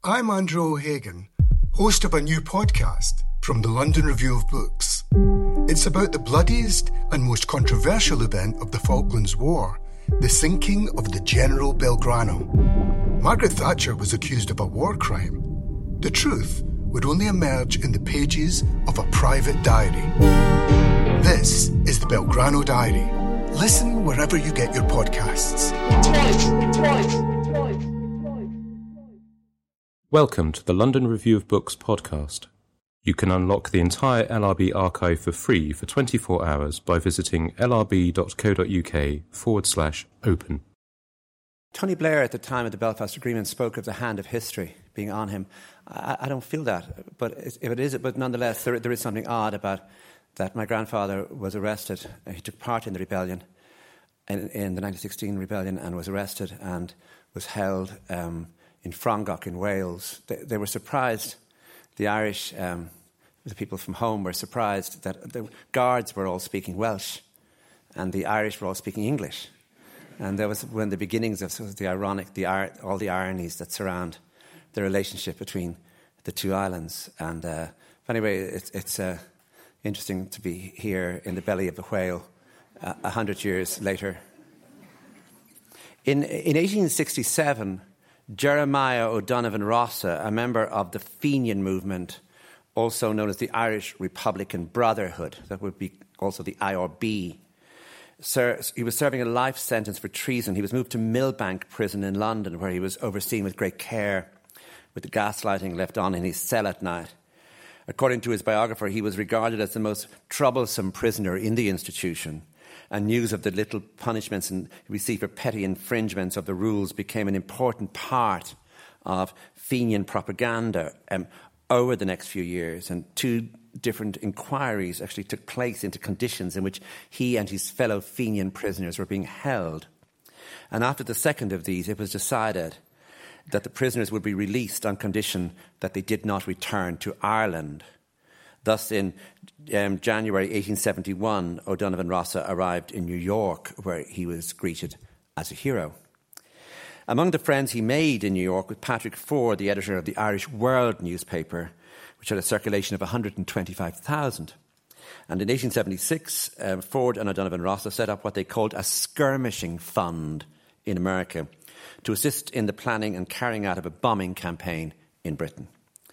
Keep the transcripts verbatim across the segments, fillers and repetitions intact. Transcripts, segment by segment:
I'm Andrew O'Hagan, host of a new podcast from the London Review of Books. It's about the bloodiest and most controversial event of the Falklands War, the sinking of the General Belgrano. Margaret Thatcher was accused of a war crime. The truth would only emerge in the pages of a private diary. This is the Belgrano Diary. Listen wherever you get your podcasts. Twice, twice, twice. Welcome to the London Review of Books podcast. You can unlock the entire L R B archive for free for twenty-four hours by visiting lrb.co.uk forward slash open. Tony Blair at the time of the Belfast Agreement spoke of the hand of history being on him. I, I don't feel that, but if it is, but nonetheless, there, there is something odd about that. My grandfather was arrested. He took part in the rebellion, in, in the nineteen sixteen rebellion, and was arrested and was held um, in Frongach in Wales. They, they were surprised. The Irish, um, the people from home were surprised that the guards were all speaking Welsh and the Irish were all speaking English. And there was when the beginnings of sort of the ironic, the all the ironies that surround the relationship between the two islands. And uh, anyway, it's, it's uh, interesting to be here in the belly of the whale uh, a hundred years later. In, in eighteen sixty-seven, Jeremiah O'Donovan Rossa, a member of the Fenian movement, also known as the Irish Republican Brotherhood, that would be also the I R B, Sir, he was serving a life sentence for treason. He was moved to Millbank Prison in London, where he was overseen with great care, with the gaslighting left on in his cell at night. According to his biographer, he was regarded as the most troublesome prisoner in the institution, and news of the little punishments he received for petty infringements of the rules became an important part of Fenian propaganda um, over the next few years. And two different inquiries actually took place into conditions in which he and his fellow Fenian prisoners were being held. And after the second of these, it was decided that the prisoners would be released on condition that they did not return to Ireland. Thus, in um, January eighteen seventy-one, O'Donovan Rossa arrived in New York, where he was greeted as a hero. Among the friends he made in New York was Patrick Ford, the editor of the Irish World newspaper, which had a circulation of one hundred twenty-five thousand. And in eighteen seventy-six, um, Ford and O'Donovan Rossa set up what they called a skirmishing fund in America to assist in the planning and carrying out of a bombing campaign in Britain.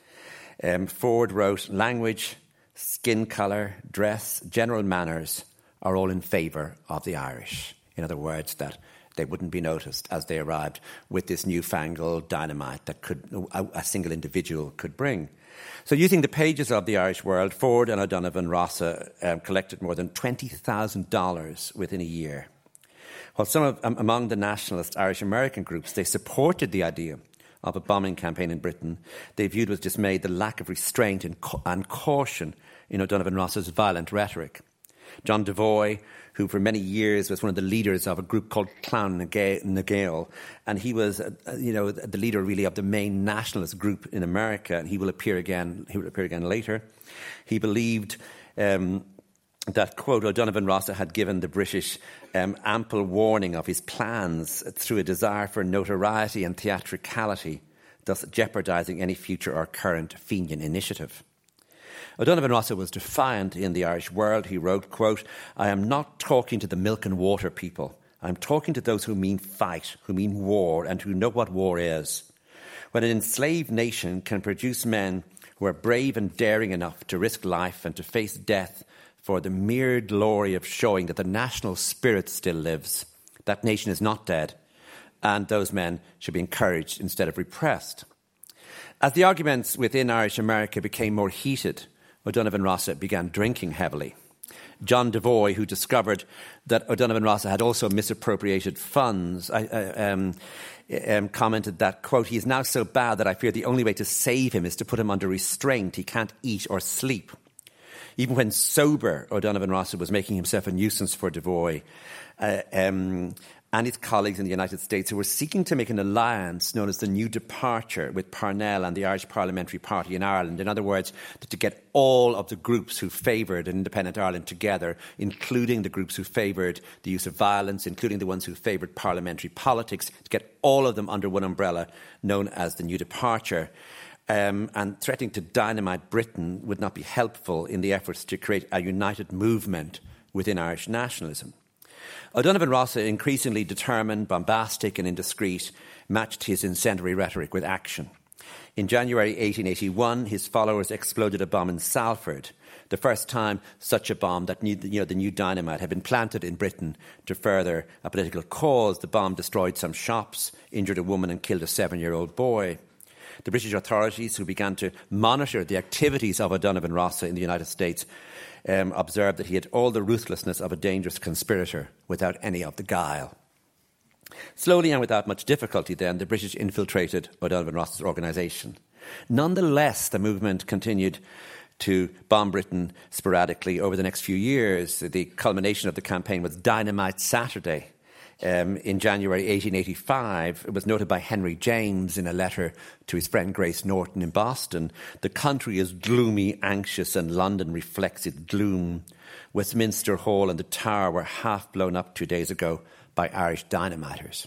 Um, Ford wrote, "Language, skin colour, dress, general manners are all in favour of the Irish." In other words, that they wouldn't be noticed as they arrived with this newfangled dynamite that could a, a single individual could bring. So using the pages of the Irish World, Ford and O'Donovan Rossa um, collected more than twenty thousand dollars within a year. While some of, um, among the nationalist Irish-American groups, they supported the idea of a bombing campaign in Britain, they viewed with dismay the lack of restraint and, ca- and caution in O'Donovan Rossa's violent rhetoric. John Devoy, who for many years was one of the leaders of a group called Clan na Gael, and he was, uh, you know, the leader really of the main nationalist group in America, and he will appear again. He will appear again later. He believed um, that, quote, O'Donovan Rossa had given the British um, ample warning of his plans through a desire for notoriety and theatricality, thus jeopardising any future or current Fenian initiative. O'Donovan Rossa was defiant in the Irish World. He wrote, quote, "I am not talking to the milk and water people. I am talking to those who mean fight, who mean war, and who know what war is. When an enslaved nation can produce men who are brave and daring enough to risk life and to face death for the mere glory of showing that the national spirit still lives, that nation is not dead, and those men should be encouraged instead of repressed." As the arguments within Irish America became more heated, O'Donovan Rossa began drinking heavily. John Devoy, who discovered that O'Donovan Rossa had also misappropriated funds, I, uh, um, um, commented that, quote, "He is now so bad that I fear the only way to save him is to put him under restraint. He can't eat or sleep." Even when sober, O'Donovan Rossa was making himself a nuisance for Devoy. Uh, um, and his colleagues in the United States who were seeking to make an alliance known as the New Departure with Parnell and the Irish Parliamentary Party in Ireland. In other words, to get all of the groups who favoured an independent Ireland together, including the groups who favoured the use of violence, including the ones who favoured parliamentary politics, to get all of them under one umbrella known as the New Departure. Um, and threatening to dynamite Britain would not be helpful in the efforts to create a united movement within Irish nationalism. O'Donovan Rossa, increasingly determined, bombastic and indiscreet, matched his incendiary rhetoric with action. In January eighteen eighty-one, his followers exploded a bomb in Salford, the first time such a bomb, that new, you know, the new dynamite, had been planted in Britain to further a political cause. The bomb destroyed some shops, injured a woman and killed a seven-year-old boy. The British authorities, who began to monitor the activities of O'Donovan Rossa in the United States, um, observed that he had all the ruthlessness of a dangerous conspirator without any of the guile. Slowly and without much difficulty, then, the British infiltrated O'Donovan Rossa's organisation. Nonetheless, the movement continued to bomb Britain sporadically over the next few years. The culmination of the campaign was Dynamite Saturday. Um, in January eighteen eighty-five, it was noted by Henry James in a letter to his friend Grace Norton in Boston, "The country is gloomy, anxious, and London reflects its gloom. Westminster Hall and the Tower were half blown up two days ago by Irish dynamiters."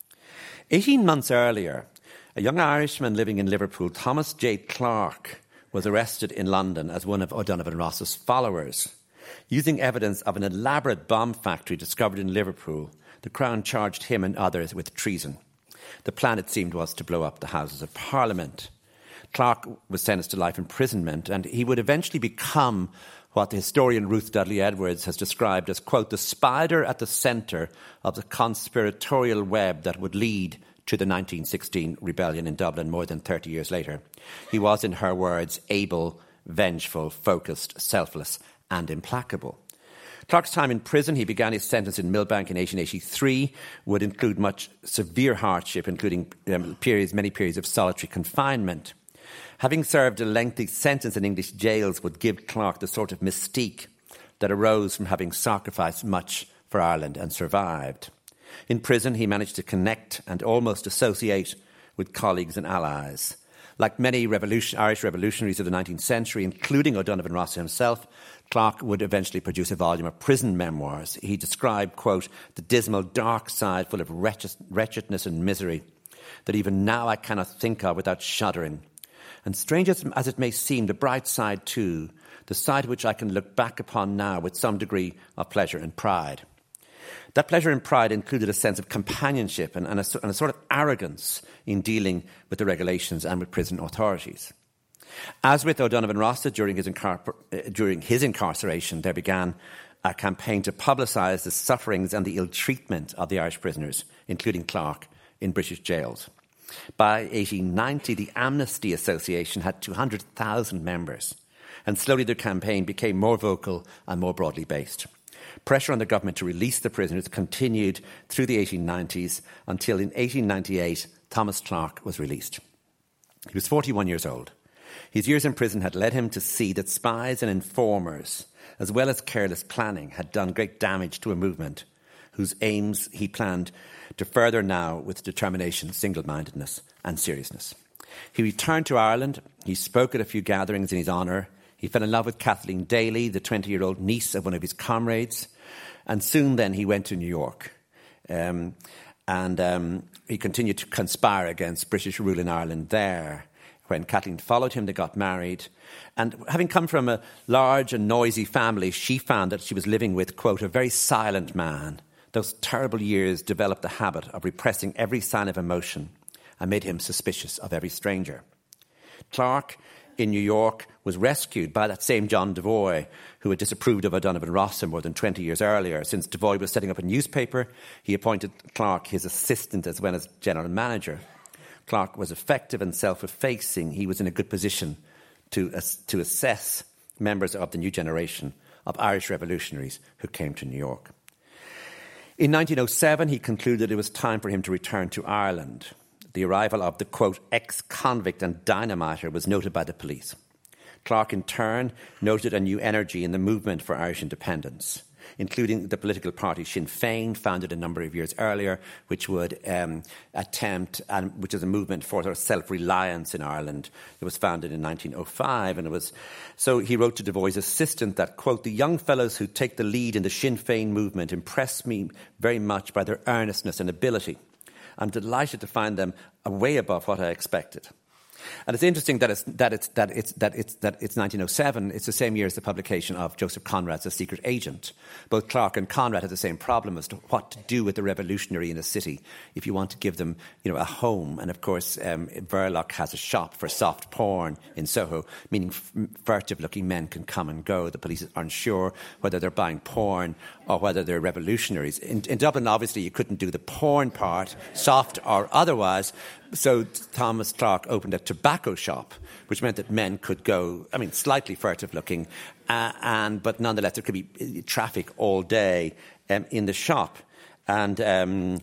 Eighteen months earlier, a young Irishman living in Liverpool, Thomas J. Clarke, was arrested in London as one of O'Donovan Rossa's followers. Using evidence of an elaborate bomb factory discovered in Liverpool, the Crown charged him and others with treason. The plan, it seemed, was to blow up the Houses of Parliament. Clarke was sentenced to life imprisonment, and he would eventually become what the historian Ruth Dudley Edwards has described as, quote, the spider at the centre of the conspiratorial web that would lead to the nineteen sixteen rebellion in Dublin more than thirty years later. He was, in her words, able, vengeful, focused, selfless, and implacable. Clarke's time in prison, he began his sentence in Millbank in eighteen eighty-three, would include much severe hardship, including um, periods, many periods of solitary confinement. Having served a lengthy sentence in English jails would give Clarke the sort of mystique that arose from having sacrificed much for Ireland and survived. In prison, he managed to connect and almost associate with colleagues and allies. Like many revolution, Irish revolutionaries of the nineteenth century, including O'Donovan Rossa himself, Clarke would eventually produce a volume of prison memoirs. He described, quote, the dismal dark side full of wretched, wretchedness and misery that even now I cannot think of without shuddering. And strange as, as it may seem, the bright side too, the side which I can look back upon now with some degree of pleasure and pride. That pleasure and pride included a sense of companionship and, and, a, and a sort of arrogance in dealing with the regulations and with prison authorities. As with O'Donovan Rossa, during his, incar- uh, during his incarceration, there began a campaign to publicise the sufferings and the ill treatment of the Irish prisoners, including Clarke, in British jails. By eighteen ninety, the Amnesty Association had two hundred thousand members, and slowly the campaign became more vocal and more broadly based. Pressure on the government to release the prisoners continued through the eighteen nineties until in eighteen ninety-eight, Thomas Clarke was released. He was forty-one years old. His years in prison had led him to see that spies and informers, as well as careless planning, had done great damage to a movement whose aims he planned to further now with determination, single-mindedness and seriousness. He returned to Ireland. He spoke at a few gatherings in his honour. He fell in love with Kathleen Daly, the twenty-year-old niece of one of his comrades. And soon then he went to New York. Um, and um, he continued to conspire against British rule in Ireland there. When Kathleen followed him, they got married. And having come from a large and noisy family, she found that she was living with, quote, a very silent man. Those terrible years developed the habit of repressing every sign of emotion and made him suspicious of every stranger. Clarke, in New York, was rescued by that same John Devoy, who had disapproved of O'Donovan Rossa more than twenty years earlier. Since Devoy was setting up a newspaper, he appointed Clarke his assistant as well as general manager. Clarke was effective and self-effacing. He was in a good position to, uh, to assess members of the new generation of Irish revolutionaries who came to New York. In nineteen oh seven, he concluded it was time for him to return to Ireland. The arrival of the, quote, ex-convict and dynamiter was noted by the police. Clarke, in turn, noted a new energy in the movement for Irish independence. including the political party Sinn Féin, founded a number of years earlier, which would um, attempt, and which is a movement for sort of self-reliance in Ireland. It was founded in nineteen oh five, and it was so he wrote to Devoy's assistant that, quote, "The young fellows who take the lead in the Sinn Féin movement impress me very much by their earnestness and ability. I'm delighted to find them way above what I expected." And it's interesting that it's, that it's, that it's, that it's, that it's nineteen oh seven. It's the same year as the publication of Joseph Conrad's A Secret Agent. Both Clarke and Conrad had the same problem as to what to do with the revolutionary in a city if you want to give them, you know, a home. And of course, um, Verloc has a shop for soft porn in Soho, meaning f- furtive-looking men can come and go. The police aren't sure whether they're buying porn or whether they're revolutionaries. In, in Dublin, obviously, you couldn't do the porn part, soft or otherwise. So Thomas Clarke opened a tobacco shop, which meant that men could go, I mean, slightly furtive-looking, uh, and but nonetheless there could be traffic all day um, in the shop. And um,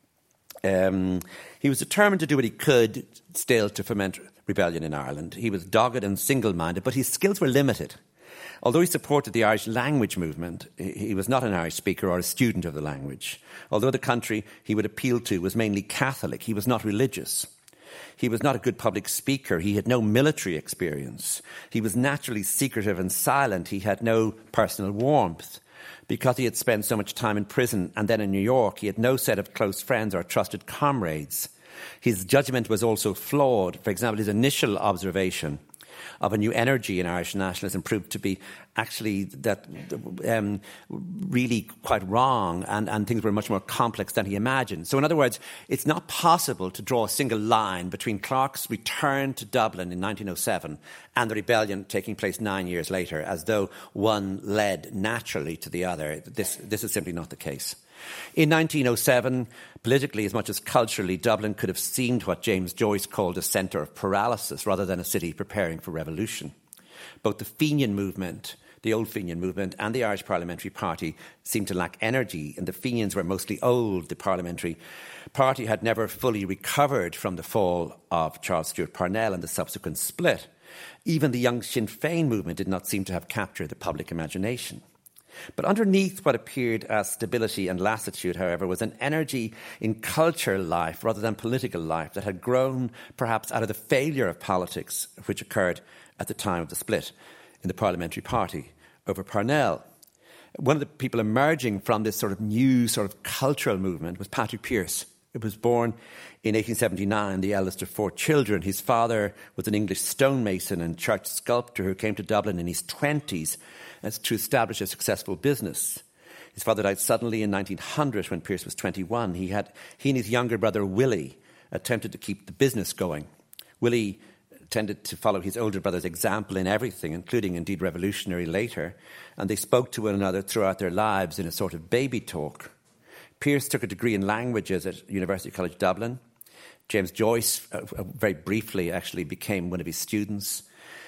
um, he was determined to do what he could still to foment rebellion in Ireland. He was dogged and single-minded, but his skills were limited. Although he supported the Irish language movement, he was not an Irish speaker or a student of the language. Although the country he would appeal to was mainly Catholic, he was not religious. He was not a good public speaker. He had no military experience. He was naturally secretive and silent. He had no personal warmth. Because he had spent so much time in prison and then in New York, he had no set of close friends or trusted comrades. His judgment was also flawed. For example, his initial observation of a new energy in Irish nationalism proved to be actually that um, really quite wrong, and, and things were much more complex than he imagined. So in other words, it's not possible to draw a single line between Clarke's return to Dublin in nineteen oh seven and the rebellion taking place nine years later, as though one led naturally to the other. This, this is simply not the case. In nineteen oh seven, politically as much as culturally, Dublin could have seemed what James Joyce called a centre of paralysis rather than a city preparing for revolution. Both the Fenian movement, the old Fenian movement, and the Irish Parliamentary Party seemed to lack energy, and the Fenians were mostly old. The Parliamentary Party had never fully recovered from the fall of Charles Stewart Parnell and the subsequent split. Even the young Sinn Féin movement did not seem to have captured the public imagination. But underneath what appeared as stability and lassitude, however, was an energy in cultural life rather than political life that had grown perhaps out of the failure of politics which occurred at the time of the split in the Parliamentary Party over Parnell. One of the people emerging from this sort of new sort of cultural movement was Patrick Pearse. He was born in eighteen seventy-nine, the eldest of four children. His father was an English stonemason and church sculptor who came to Dublin in his twenties as to establish a successful business. His father died suddenly in nineteen hundred when Pearse was twenty-one. He had he and his younger brother Willie attempted to keep the business going. Willie tended to follow his older brother's example in everything, including indeed revolutionary later, and they spoke to one another throughout their lives in a sort of baby talk. Pearse took a degree in languages at University College Dublin. James Joyce, uh, uh, very briefly, actually became one of his students.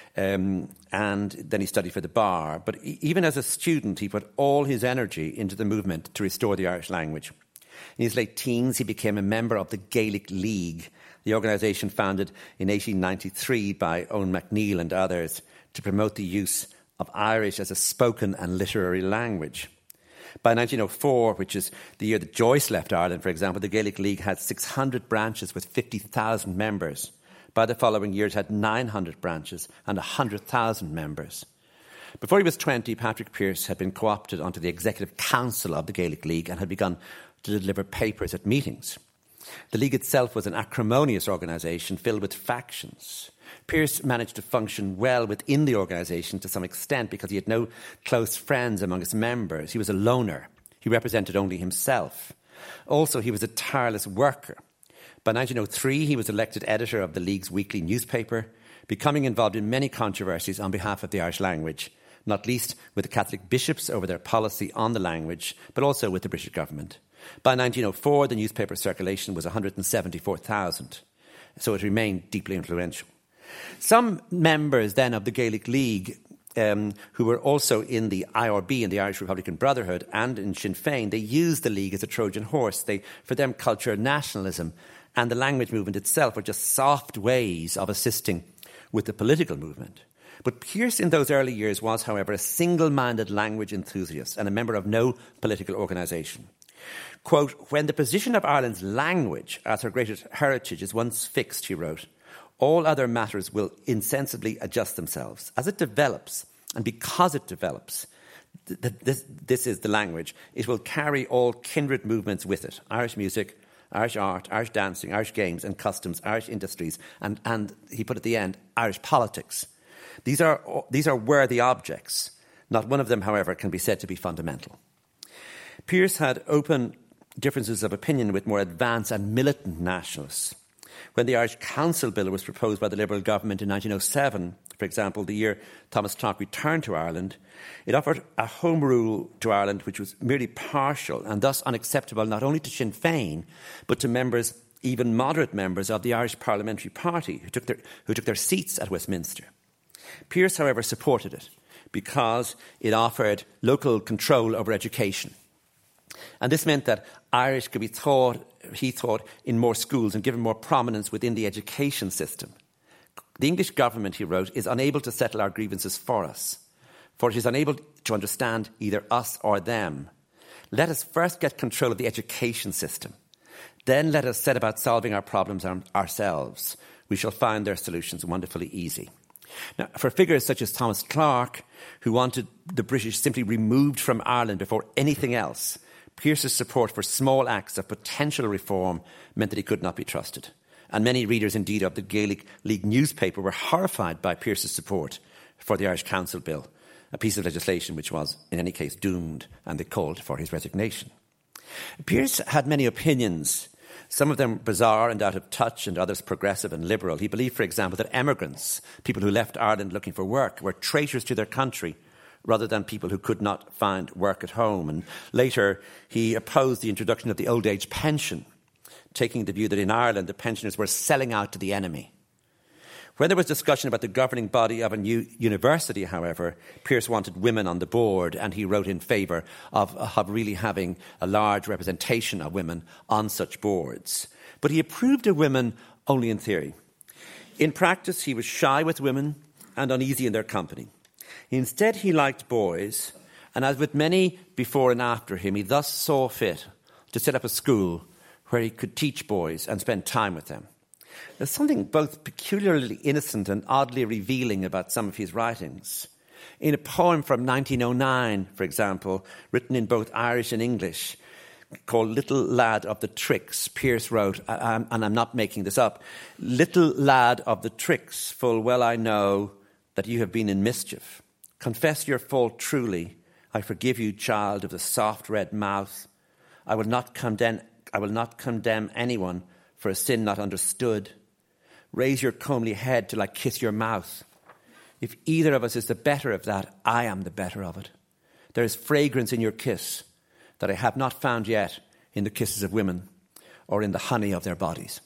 Um, and then he studied for the bar. But e- even as a student, he put all his energy into the movement to restore the Irish language. In his late teens, he became a member of the Gaelic League, the organisation founded in eighteen ninety-three by Owen MacNeill and others to promote the use of Irish as a spoken and literary language. By nineteen oh four, which is the year that Joyce left Ireland, for example, the Gaelic League had six hundred branches with fifty thousand members. By the following year, it had nine hundred branches and one hundred thousand members. Before he was twenty, Patrick Pearse had been co-opted onto the Executive Council of the Gaelic League and had begun to deliver papers at meetings. The League itself was an acrimonious organisation filled with factions. Pearse managed to function well within the organisation to some extent because he had no close friends among its members. He was a loner. He represented only himself. Also, he was a tireless worker. By nineteen oh three, he was elected editor of the League's weekly newspaper, becoming involved in many controversies on behalf of the Irish language, not least with the Catholic bishops over their policy on the language, but also with the British government. By nineteen oh four, the newspaper circulation was one hundred seventy-four thousand, so it remained deeply influential. Some members then of the Gaelic League, um, who were also in the I R B, in the Irish Republican Brotherhood, and in Sinn Féin, they used the League as a Trojan horse. They, for them, culture, nationalism, and the language movement itself were just soft ways of assisting with the political movement. But Pearse in those early years was, however, a single-minded language enthusiast and a member of no political organisation. Quote, when the position of Ireland's language as her greatest heritage is once fixed, he wrote, all other matters will insensibly adjust themselves. As it develops, and because it develops, th- th- this, this is the language, it will carry all kindred movements with it. Irish music, Irish art, Irish dancing, Irish games and customs, Irish industries, and, and he put at the end, Irish politics. These are, these are worthy objects. Not one of them, however, can be said to be fundamental. Pearse had open differences of opinion with more advanced and militant nationalists. When the Irish Council Bill was proposed by the Liberal government in nineteen oh seven, for example, the year Thomas Clarke returned to Ireland, it offered a home rule to Ireland which was merely partial and thus unacceptable not only to Sinn Féin, but to members, even moderate members, of the Irish Parliamentary Party who took their, who took their seats at Westminster. Pearse, however, supported it because it offered local control over education. And this meant that Irish could be taught, he thought, in more schools and given more prominence within the education system. The English government, he wrote, is unable to settle our grievances for us, for it is unable to understand either us or them. Let us first get control of the education system. Then let us set about solving our problems ourselves. We shall find their solutions wonderfully easy. Now, for figures such as Thomas Clarke, who wanted the British simply removed from Ireland before anything else, Pearse's support for small acts of potential reform meant that he could not be trusted. And many readers, indeed, of the Gaelic League newspaper were horrified by Pearse's support for the Irish Council Bill, a piece of legislation which was, in any case, doomed, and they called for his resignation. Pearse had many opinions, some of them bizarre and out of touch, and others progressive and liberal. He believed, for example, that emigrants, people who left Ireland looking for work, were traitors to their country, rather than people who could not find work at home. And later, he opposed the introduction of the old age pension, taking the view that in Ireland the pensioners were selling out to the enemy. When there was discussion about the governing body of a new university, however, Pearse wanted women on the board, and he wrote in favour of, of really having a large representation of women on such boards. But he approved of women only in theory. In practice, he was shy with women and uneasy in their company. Instead, he liked boys, and as with many before and after him, he thus saw fit to set up a school where he could teach boys and spend time with them. There's something both peculiarly innocent and oddly revealing about some of his writings. In a poem from nineteen oh nine, for example, written in both Irish and English, called Little Lad of the Tricks, Pearse wrote, and I'm not making this up, "Little lad of the tricks, full well I know that you have been in mischief. Confess your fault truly. I forgive you, child of the soft red mouth. I will not condemn, I will not condemn anyone for a sin not understood. Raise your comely head till I kiss your mouth. If either of us is the better of that, I am the better of it. There is fragrance in your kiss that I have not found yet in the kisses of women or in the honey of their bodies."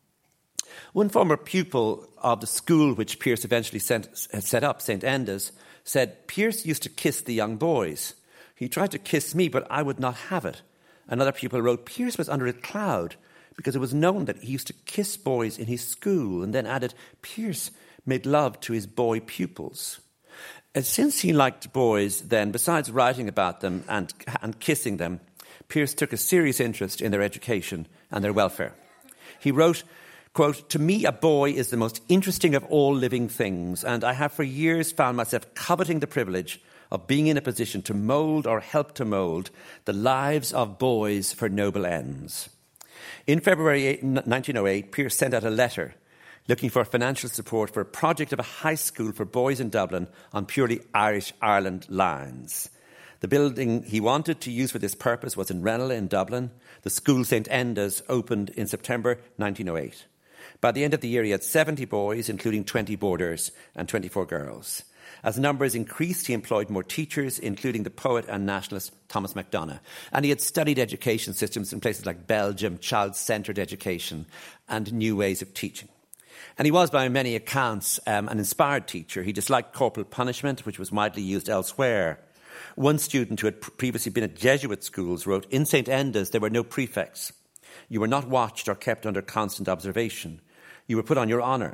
One former pupil of the school which Pearse eventually sent, set up, Saint Enda's, said, "Pearse used to kiss the young boys. He tried to kiss me, but I would not have it." Another pupil wrote, "Pearse was under a cloud because it was known that he used to kiss boys in his school," and then added, "Pearse made love to his boy pupils." And since he liked boys, then, besides writing about them and, and kissing them, Pearse took a serious interest in their education and their welfare. He wrote, quote, "To me, a boy is the most interesting of all living things, and I have for years found myself coveting the privilege of being in a position to mould or help to mould the lives of boys for noble ends." In February nineteen oh eight, Pearse sent out a letter looking for financial support for a project of a high school for boys in Dublin on purely Irish Ireland lines. The building he wanted to use for this purpose was in Ranelagh in Dublin. The school Saint Enda's opened in September nineteen oh eight. By the end of the year, he had seventy boys, including twenty boarders and twenty-four girls. As numbers increased, he employed more teachers, including the poet and nationalist Thomas MacDonagh. And he had studied education systems in places like Belgium, child-centred education, and new ways of teaching. And he was, by many accounts, um, an inspired teacher. He disliked corporal punishment, which was widely used elsewhere. One student who had previously been at Jesuit schools wrote, "In Saint Enda's there were no prefects. You were not watched or kept under constant observation. You were put on your honour.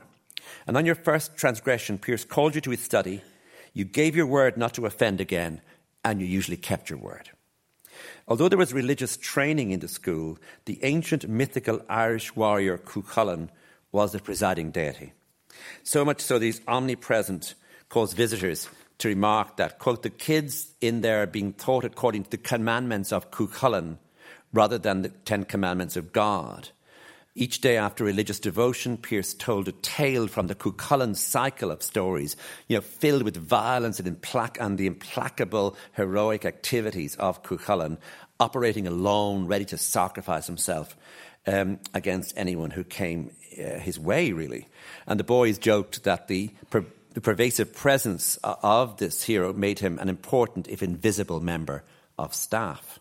And on your first transgression, Pearse called you to his study. You gave your word not to offend again, and you usually kept your word. Although there was religious training in the school, the ancient mythical Irish warrior Cuchulainn was the presiding deity. So much so that he's omnipresent, caused visitors to remark that, quote, the kids in there are being taught according to the commandments of Cuchulainn rather than the Ten Commandments of God. Each day after religious devotion, Pearse told a tale from the Cuchulainn cycle of stories, you know, filled with violence and, implac- and the implacable heroic activities of Cuchulainn, operating alone, ready to sacrifice himself um, against anyone who came uh, his way, really. And the boys joked that the, per- the pervasive presence of this hero made him an important, if invisible, member of staff.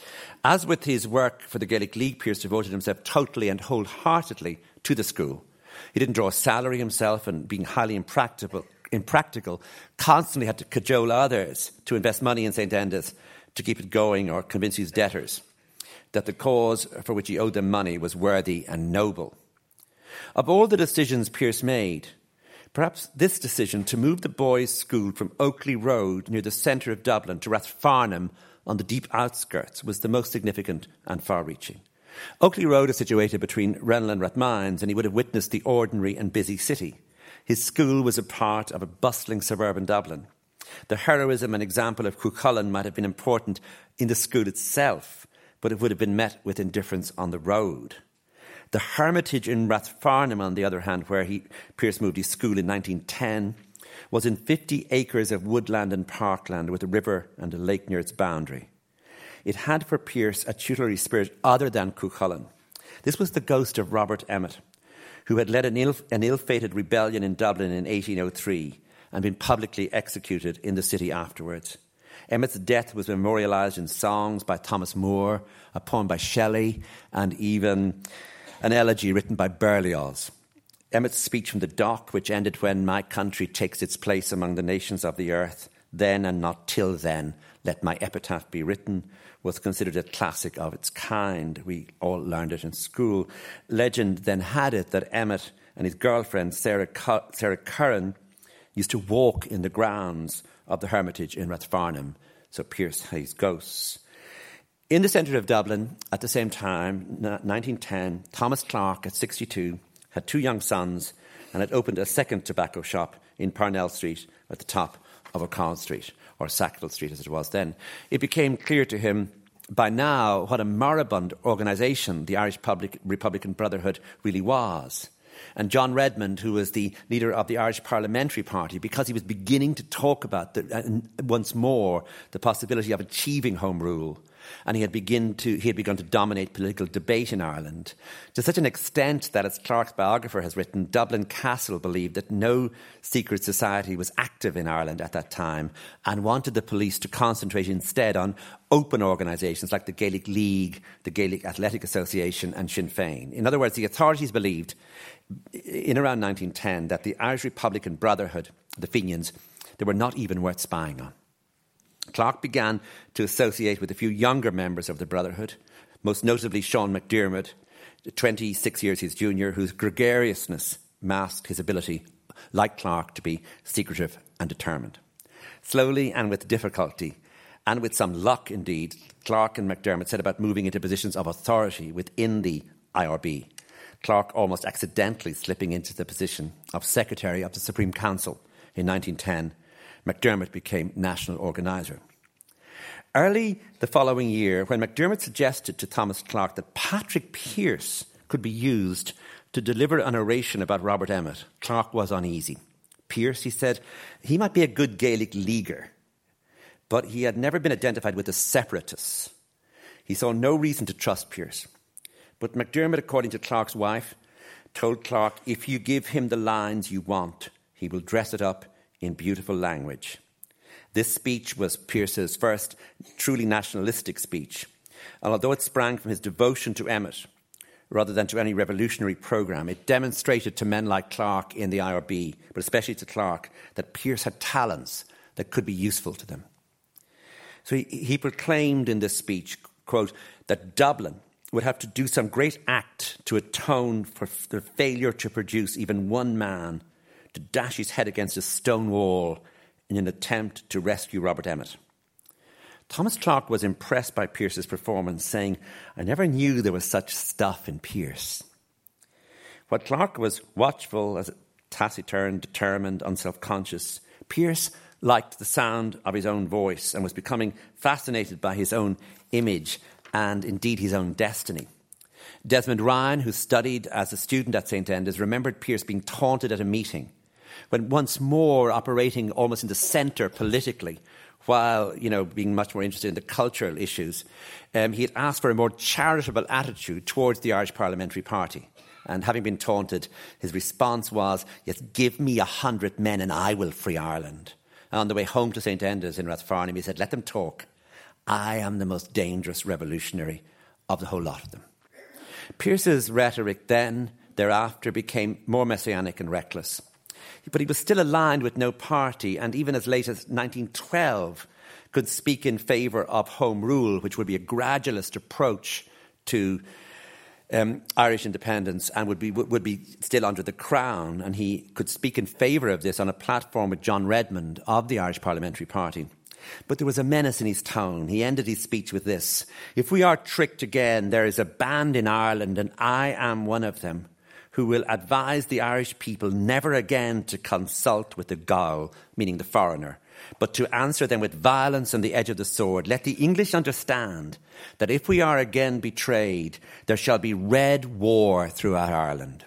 As with his work for the Gaelic League, Pearse devoted himself totally and wholeheartedly to the school. He didn't draw a salary himself, and being highly impractical, impractical constantly had to cajole others to invest money in Saint Enda's to keep it going or convince his debtors that the cause for which he owed them money was worthy and noble. Of all the decisions Pearse made, perhaps this decision to move the boys' school from Oakley Road near the centre of Dublin to Rathfarnham on the deep outskirts was the most significant and far-reaching. Oakley Road is situated between Renel and Rathmines, and he would have witnessed the ordinary and busy city. His school was a part of a bustling suburban Dublin. The heroism and example of Cuchulainn might have been important in the school itself, but it would have been met with indifference on the road. The Hermitage in Rathfarnham, on the other hand, where he, Pearse moved his school in nineteen ten, was in fifty acres of woodland and parkland with a river and a lake near its boundary. It had for Pearse a tutelary spirit other than Cuchulainn. This was the ghost of Robert Emmet, who had led an, ill, an ill-fated rebellion in Dublin in eighteen oh three and been publicly executed in the city afterwards. Emmet's death was memorialised in songs by Thomas Moore, a poem by Shelley, and even an elegy written by Berlioz. Emmet's speech from the dock, which ended when my country takes its place among the nations of the earth, then and not till then, let my epitaph be written, was considered a classic of its kind. We all learned it in school. Legend then had it that Emmet and his girlfriend, Sarah, Cu- Sarah Curran, used to walk in the grounds of the Hermitage in Rathfarnham, so Pearse has ghosts. In the centre of Dublin, at the same time, nineteen ten, Thomas Clarke, at sixty-two, had two young sons and had opened a second tobacco shop in Parnell Street at the top of O'Connell Street, or Sackville Street as it was then. It became clear to him by now what a moribund organisation the Irish Public, Republican Brotherhood really was. And John Redmond, who was the leader of the Irish Parliamentary Party, because he was beginning to talk about, the, uh, once more, the possibility of achieving Home Rule, and he had, begin to, he had begun to dominate political debate in Ireland, to such an extent that, as Clarke's biographer has written, Dublin Castle believed that no secret society was active in Ireland at that time and wanted the police to concentrate instead on open organisations like the Gaelic League, the Gaelic Athletic Association and Sinn Féin. In other words, the authorities believed in around nineteen ten that the Irish Republican Brotherhood, the Fenians, they were not even worth spying on. Clarke began to associate with a few younger members of the Brotherhood, most notably Sean McDermott, twenty-six years his junior, whose gregariousness masked his ability, like Clarke, to be secretive and determined. Slowly and with difficulty, and with some luck indeed, Clarke and McDermott set about moving into positions of authority within the I R B. Clarke almost accidentally slipping into the position of Secretary of the Supreme Council in nineteen ten. McDermott became national organiser. Early the following year, when McDermott suggested to Thomas Clarke that Patrick Pearse could be used to deliver an oration about Robert Emmet, Clarke was uneasy. Pearse, he said, he might be a good Gaelic leaguer, but he had never been identified with the separatists. He saw no reason to trust Pearse. But McDermott, according to Clarke's wife, told Clarke, if you give him the lines you want, he will dress it up in beautiful language. This speech was Pearse's first truly nationalistic speech, and although it sprang from his devotion to Emmet rather than to any revolutionary programme, it demonstrated to men like Clarke in the I R B, but especially to Clarke, that Pearse had talents that could be useful to them. So he, he proclaimed in this speech, quote, that Dublin would have to do some great act to atone for the failure to produce even one man to dash his head against a stone wall in an attempt to rescue Robert Emmet. Thomas Clarke was impressed by Pearse's performance, saying, "I never knew there was such stuff in Pearse." While Clarke was watchful, as taciturn, determined, unself-conscious, Pearse liked the sound of his own voice and was becoming fascinated by his own image and indeed his own destiny. Desmond Ryan, who studied as a student at Saint Enda's, remembered Pearse being taunted at a meeting when once more operating almost in the centre politically, while, you know, being much more interested in the cultural issues. Um, he had asked for a more charitable attitude towards the Irish Parliamentary Party. And having been taunted, his response was, "Yes, give me a hundred men and I will free Ireland." And on the way home to Saint Enda's in Rathfarnham, he said, "Let them talk. I am the most dangerous revolutionary of the whole lot of them." Pearse's rhetoric then, thereafter, became more messianic and reckless. But he was still aligned with no party, and even as late as nineteen twelve could speak in favour of Home Rule, which would be a gradualist approach to um, Irish independence and would be would be still under the Crown. And he could speak in favour of this on a platform with John Redmond of the Irish Parliamentary Party. But there was a menace in his tone. He ended his speech with this: "If we are tricked again, there is a band in Ireland, and I am one of them, who will advise the Irish people never again to consult with the Gael," meaning the foreigner, "but to answer them with violence and the edge of the sword. Let the English understand that if we are again betrayed, there shall be red war throughout Ireland."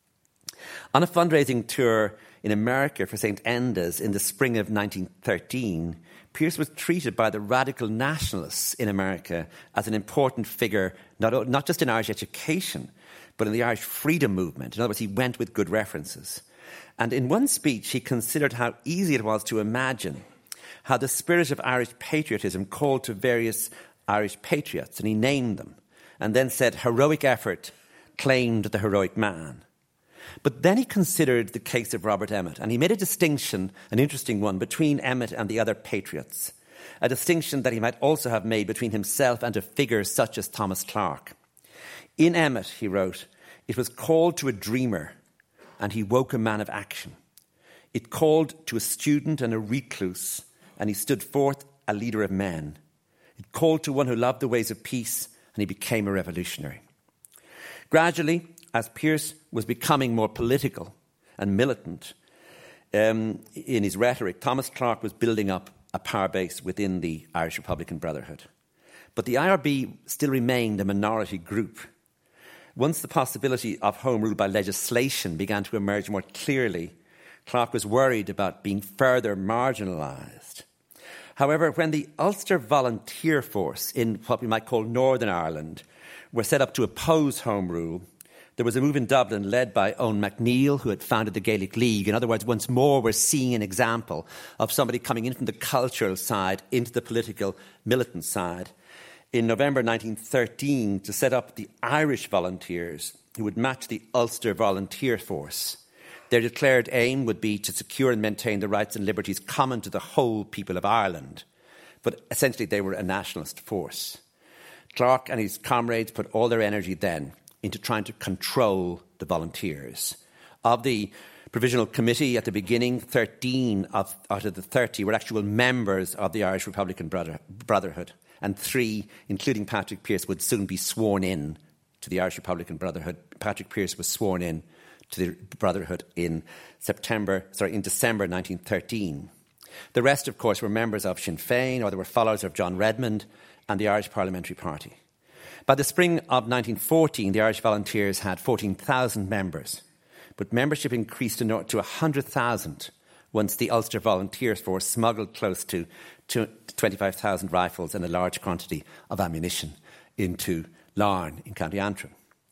On a fundraising tour in America for Saint Enda's in the spring of nineteen thirteen, Pearse was treated by the radical nationalists in America as an important figure, not, not just in Irish education, but in the Irish freedom movement. In other words, he went with good references. And in one speech, he considered how easy it was to imagine how the spirit of Irish patriotism called to various Irish patriots, and he named them, and then said, "Heroic effort claimed the heroic man." But then he considered the case of Robert Emmet, and he made a distinction, an interesting one, between Emmet and the other patriots, a distinction that he might also have made between himself and a figure such as Thomas Clarke. In Emmet, he wrote, "It was called to a dreamer, and he woke a man of action. It called to a student and a recluse, and he stood forth a leader of men. It called to one who loved the ways of peace, and he became a revolutionary." Gradually, as Pearse was becoming more political and militant um, in his rhetoric, Thomas Clarke was building up a power base within the Irish Republican Brotherhood. But the I R B still remained a minority group. Once the possibility of Home Rule by legislation began to emerge more clearly, Clarke was worried about being further marginalised. However, when the Ulster Volunteer Force in what we might call Northern Ireland were set up to oppose Home Rule, there was a move in Dublin led by Owen MacNeill, who had founded the Gaelic League. In other words, once more we're seeing an example of somebody coming in from the cultural side into the political militant side. In November nineteen thirteen, to set up the Irish Volunteers, who would match the Ulster Volunteer Force. Their declared aim would be to secure and maintain the rights and liberties common to the whole people of Ireland. But essentially they were a nationalist force. Clarke and his comrades put all their energy then into trying to control the volunteers. Of the Provisional Committee at the beginning, thirteen of, out of the thirty were actual members of the Irish Republican Brother, Brotherhood, and three, including Patrick Pearse, would soon be sworn in to the Irish Republican Brotherhood. Patrick Pearse was sworn in to the Brotherhood in September, sorry, in December nineteen thirteen. The rest, of course, were members of Sinn Féin, or they were followers of John Redmond and the Irish Parliamentary Party. By the spring of nineteen fourteen, the Irish Volunteers had fourteen thousand members, but membership increased to one hundred thousand once the Ulster Volunteers Force smuggled close to twenty-five thousand rifles and a large quantity of ammunition into Larne in County Antrim.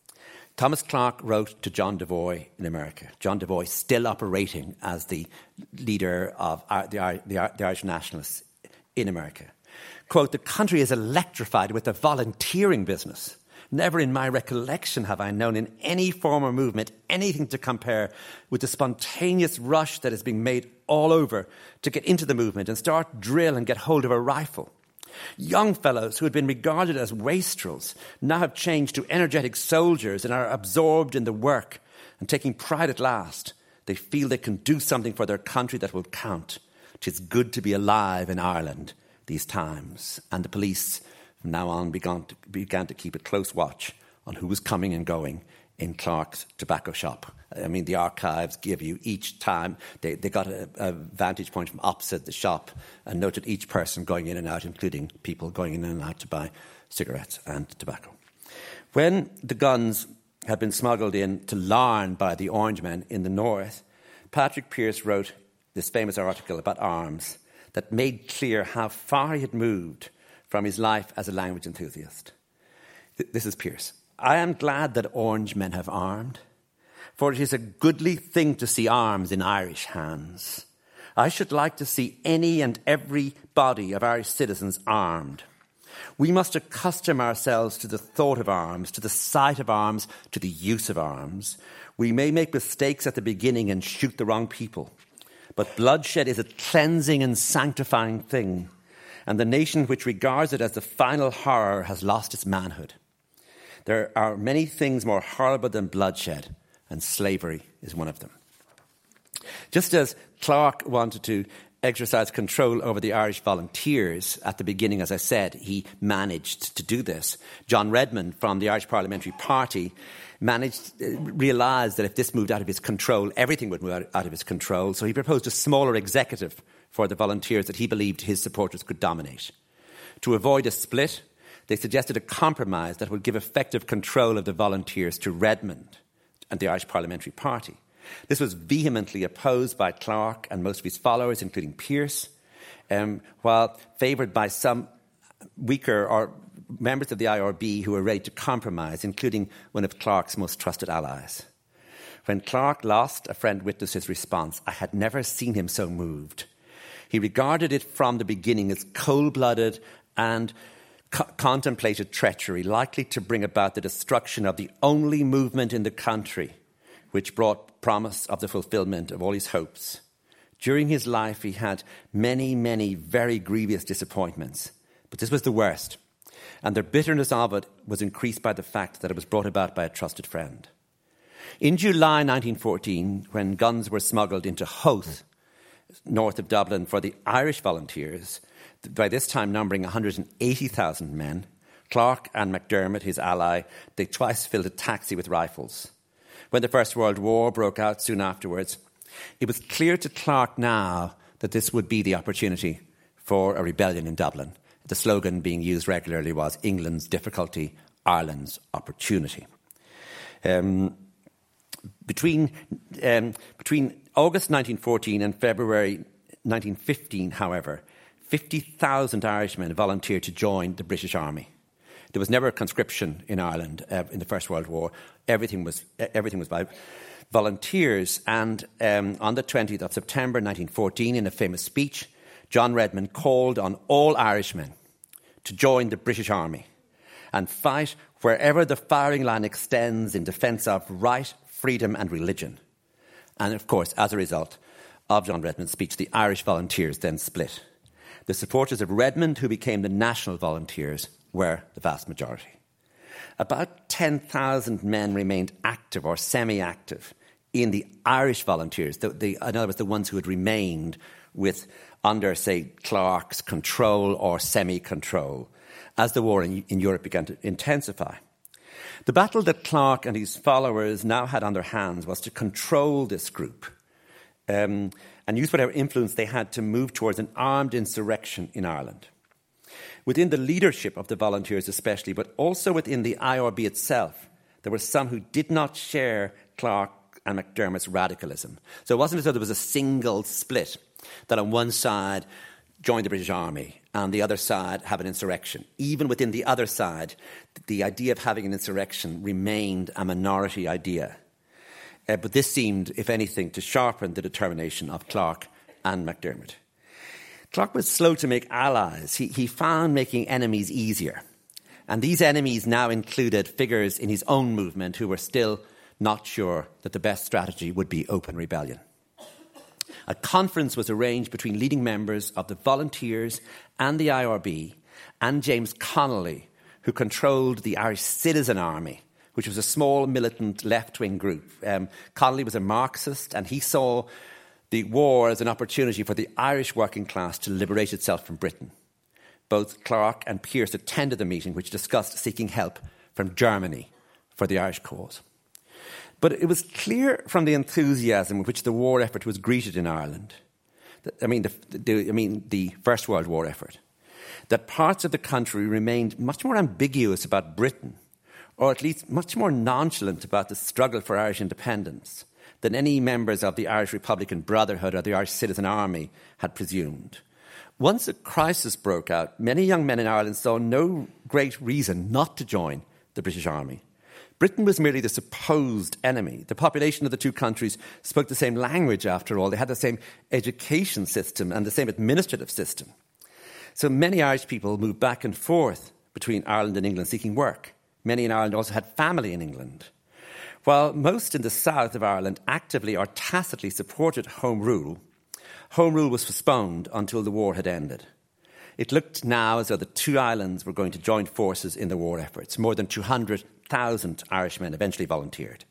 Thomas Clarke wrote to John Devoy in America, John Devoy still operating as the leader of the, the, the Irish nationalists in America. Quote, "The country is electrified with the volunteering business. Never in my recollection have I known in any former movement anything to compare with the spontaneous rush that is being made all over to get into the movement and start drill and get hold of a rifle. Young fellows who had been regarded as wastrels now have changed to energetic soldiers and are absorbed in the work and taking pride at last They feel they can do something for their country that will count. 'Tis good to be alive in Ireland these times. And the police from now on began to, began to keep a close watch on who was coming and going in Clark's tobacco shop. I mean, the archives give you each time, they, they got a, a vantage point from opposite the shop and noted each person going in and out, including people going in and out to buy cigarettes and tobacco. When the guns had been smuggled in to Larne by the Orangemen in the north, Patrick Pearse wrote this famous article about arms that made clear how far he had moved from his life as a language enthusiast. Th- this is Pearse. I am glad that Orangemen have armed, for it is a goodly thing to see arms in Irish hands. I should like to see any and every body of Irish citizens armed. We must accustom ourselves to the thought of arms, to the sight of arms, to the use of arms. We may make mistakes at the beginning and shoot the wrong people, but bloodshed is a cleansing and sanctifying thing, and the nation which regards it as the final horror has lost its manhood. There are many things more horrible than bloodshed, and slavery is one of them. Just as Clark wanted to exercise control over the Irish volunteers at the beginning, as I said, he managed to do this. John Redmond from the Irish Parliamentary Party managed, uh, realised that if this moved out of his control, everything would move out, out of his control. So he proposed a smaller executive for the volunteers that he believed his supporters could dominate. To avoid a split, they suggested a compromise that would give effective control of the volunteers to Redmond and the Irish Parliamentary Party. This was vehemently opposed by Clark and most of his followers, including Pearse, um, while favoured by some weaker or members of the I R B who were ready to compromise, including one of Clark's most trusted allies. When Clark lost, a friend witnessed his response. I had never seen him so moved. He regarded it from the beginning as cold-blooded and co- contemplated treachery, likely to bring about the destruction of the only movement in the country which brought promise of the fulfilment of all his hopes. During his life, he had many, many very grievous disappointments, but this was the worst, and the bitterness of it was increased by the fact that it was brought about by a trusted friend. In July nineteen fourteen, when guns were smuggled into Howth, north of Dublin, for the Irish volunteers, by this time numbering one hundred eighty thousand men, Clark and MacDermot, his ally, they twice filled a taxi with rifles. When the First World War broke out soon afterwards, it was clear to Clark now that this would be the opportunity for a rebellion in Dublin. The slogan being used regularly was England's difficulty, Ireland's opportunity. Um, between, um, between August nineteen fourteen and February nineteen fifteen, however, fifty thousand Irishmen volunteered to join the British Army. There was never a conscription in Ireland uh, in the First World War. Everything was everything was by volunteers. And um, on the twentieth of September nineteen fourteen, in a famous speech, John Redmond called on all Irishmen to join the British Army and fight wherever the firing line extends in defence of right, freedom and religion. And of course, as a result of John Redmond's speech, the Irish volunteers then split. The supporters of Redmond, who became the National Volunteers, were the vast majority. About ten thousand men remained active or semi-active in the Irish volunteers, the, the, in other words, the ones who had remained with under, say, Clark's control or semi-control, as the war in, in Europe began to intensify. The battle that Clark and his followers now had on their hands was to control this group um, and use whatever influence they had to move towards an armed insurrection in Ireland. Within the leadership of the volunteers especially, but also within the I R B itself, there were some who did not share Clark and MacDermot's radicalism. So it wasn't as though there was a single split that on one side joined the British Army and the other side have an insurrection. Even within the other side, the idea of having an insurrection remained a minority idea. Uh, but this seemed, if anything, to sharpen the determination of Clark and MacDermot. Clark was slow to make allies. He, he found making enemies easier. And these enemies now included figures in his own movement who were still not sure that the best strategy would be open rebellion. A conference was arranged between leading members of the Volunteers and the I R B and James Connolly, who controlled the Irish Citizen Army, which was a small militant left-wing group. Um, Connolly was a Marxist, and he saw the war as an opportunity for the Irish working class to liberate itself from Britain. Both Clarke and Pearse attended the meeting, which discussed seeking help from Germany for the Irish cause. But it was clear from the enthusiasm with which the war effort was greeted in Ireland, that, I mean, the, the, I mean, the First World War effort, that parts of the country remained much more ambiguous about Britain, or at least much more nonchalant about the struggle for Irish independence than any members of the Irish Republican Brotherhood or the Irish Citizen Army had presumed. Once a crisis broke out, many young men in Ireland saw no great reason not to join the British Army. Britain was merely the supposed enemy. The population of the two countries spoke the same language, after all. They had the same education system and the same administrative system. So many Irish people moved back and forth between Ireland and England seeking work. Many in Ireland also had family in England. While most in the south of Ireland actively or tacitly supported Home Rule, Home Rule was postponed until the war had ended. It looked now as though the two islands were going to join forces in the war efforts. More than two hundred thousand Irishmen eventually volunteered.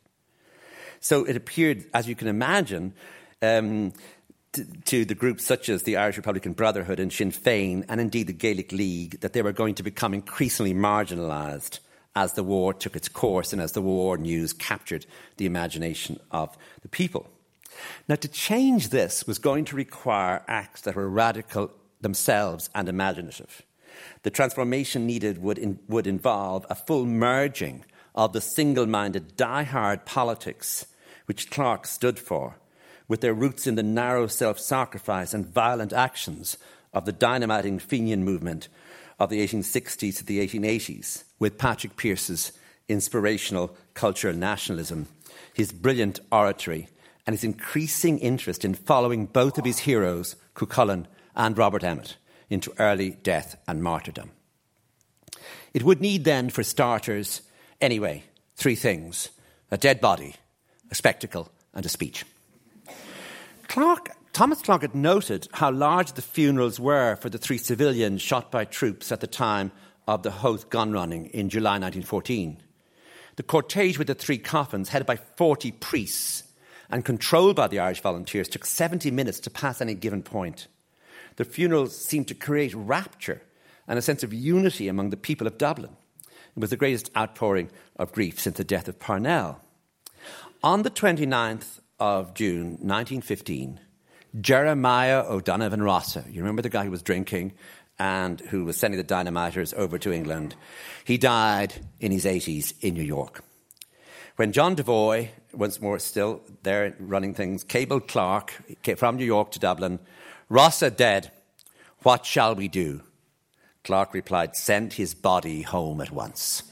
So it appeared, as you can imagine, um, to, to the groups such as the Irish Republican Brotherhood and Sinn Féin, and indeed the Gaelic League, that they were going to become increasingly marginalised as the war took its course and as the war news captured the imagination of the people. Now, to change this was going to require acts that were radical themselves and imaginative. The transformation needed would, in, would involve a full merging of the single-minded, die-hard politics which Clarke stood for, with their roots in the narrow self-sacrifice and violent actions of the dynamiting Fenian movement of the eighteen sixties to the eighteen eighties, with Patrick Pearse's inspirational cultural nationalism, his brilliant oratory, and his increasing interest in following both of his heroes, Cuchulainn and Robert Emmet, into early death and martyrdom. It would need then, for starters, anyway, three things: a dead body, a spectacle, and a speech. Clarke, Thomas Clarke had noted how large the funerals were for the three civilians shot by troops at the time of the Howth gun running in July nineteen fourteen. The cortege with the three coffins, headed by forty priests and controlled by the Irish volunteers, took seventy minutes to pass any given point. The funerals seemed to create rapture and a sense of unity among the people of Dublin. It was the greatest outpouring of grief since the death of Parnell. On the twenty-ninth of June nineteen fifteen, Jeremiah O'Donovan Rossa, you remember the guy who was drinking and who was sending the dynamiters over to England, he died in his eighties in New York. When John Devoy, once more still there running things, cabled Clarke from New York to Dublin, "Rossa dead, what shall we do?" Clarke replied, "Send his body home at once."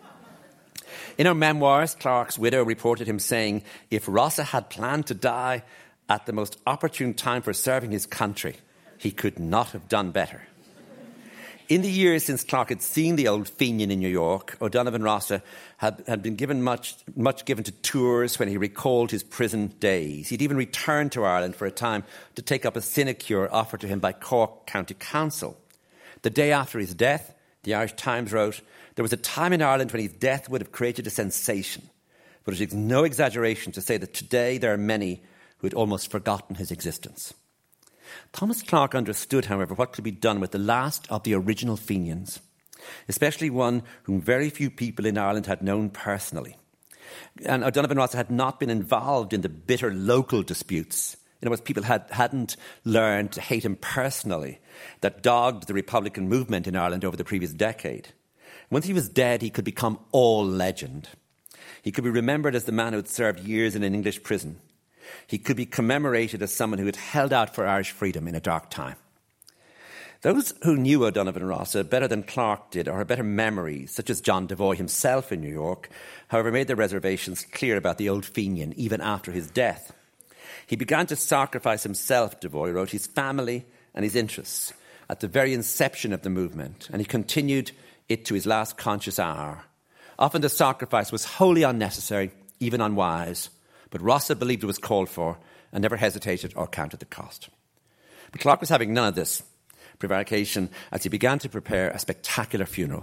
In her memoirs, Clarke's widow reported him saying, if Rossa had planned to die at the most opportune time for serving his country, he could not have done better. In the years since Clarke had seen the old Fenian in New York, O'Donovan Rossa had, had been given much, much given to tours when he recalled his prison days. He'd even returned to Ireland for a time to take up a sinecure offered to him by Cork County Council. The day after his death, the Irish Times wrote, there was a time in Ireland when his death would have created a sensation, but it is no exaggeration to say that today there are many who had almost forgotten his existence. Thomas Clarke understood, however, what could be done with the last of the original Fenians, especially one whom very few people in Ireland had known personally. And O'Donovan Rossa had not been involved in the bitter local disputes. In other words, people had, hadn't learned to hate him personally that dogged the Republican movement in Ireland over the previous decade. Once he was dead, he could become all legend. He could be remembered as the man who had served years in an English prison. He could be commemorated as someone who had held out for Irish freedom in a dark time. Those who knew O'Donovan Rossa better than Clarke did, or had better memories, such as John Devoy himself in New York, however, made their reservations clear about the old Fenian, even after his death. He began to sacrifice himself, Devoy wrote, his family and his interests at the very inception of the movement, and he continued it to his last conscious hour. Often the sacrifice was wholly unnecessary, even unwise, but Rossa believed it was called for and never hesitated or counted the cost. But Clarke was having none of this prevarication as he began to prepare a spectacular funeral.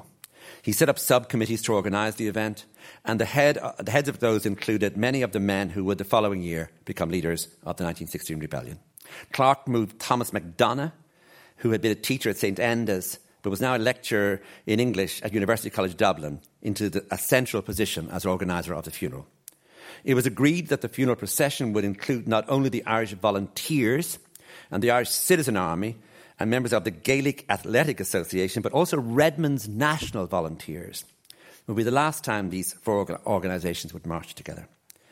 He set up subcommittees to organise the event, and the, head, uh, the heads of those included many of the men who would the following year become leaders of the nineteen sixteen rebellion. Clarke moved Thomas MacDonagh, who had been a teacher at St Enda's, but was now a lecturer in English at University College Dublin, into the, a central position as organiser of the funeral. It was agreed that the funeral procession would include not only the Irish Volunteers and the Irish Citizen Army and members of the Gaelic Athletic Association, but also Redmond's National Volunteers. It would be the last time these four organisations would march together.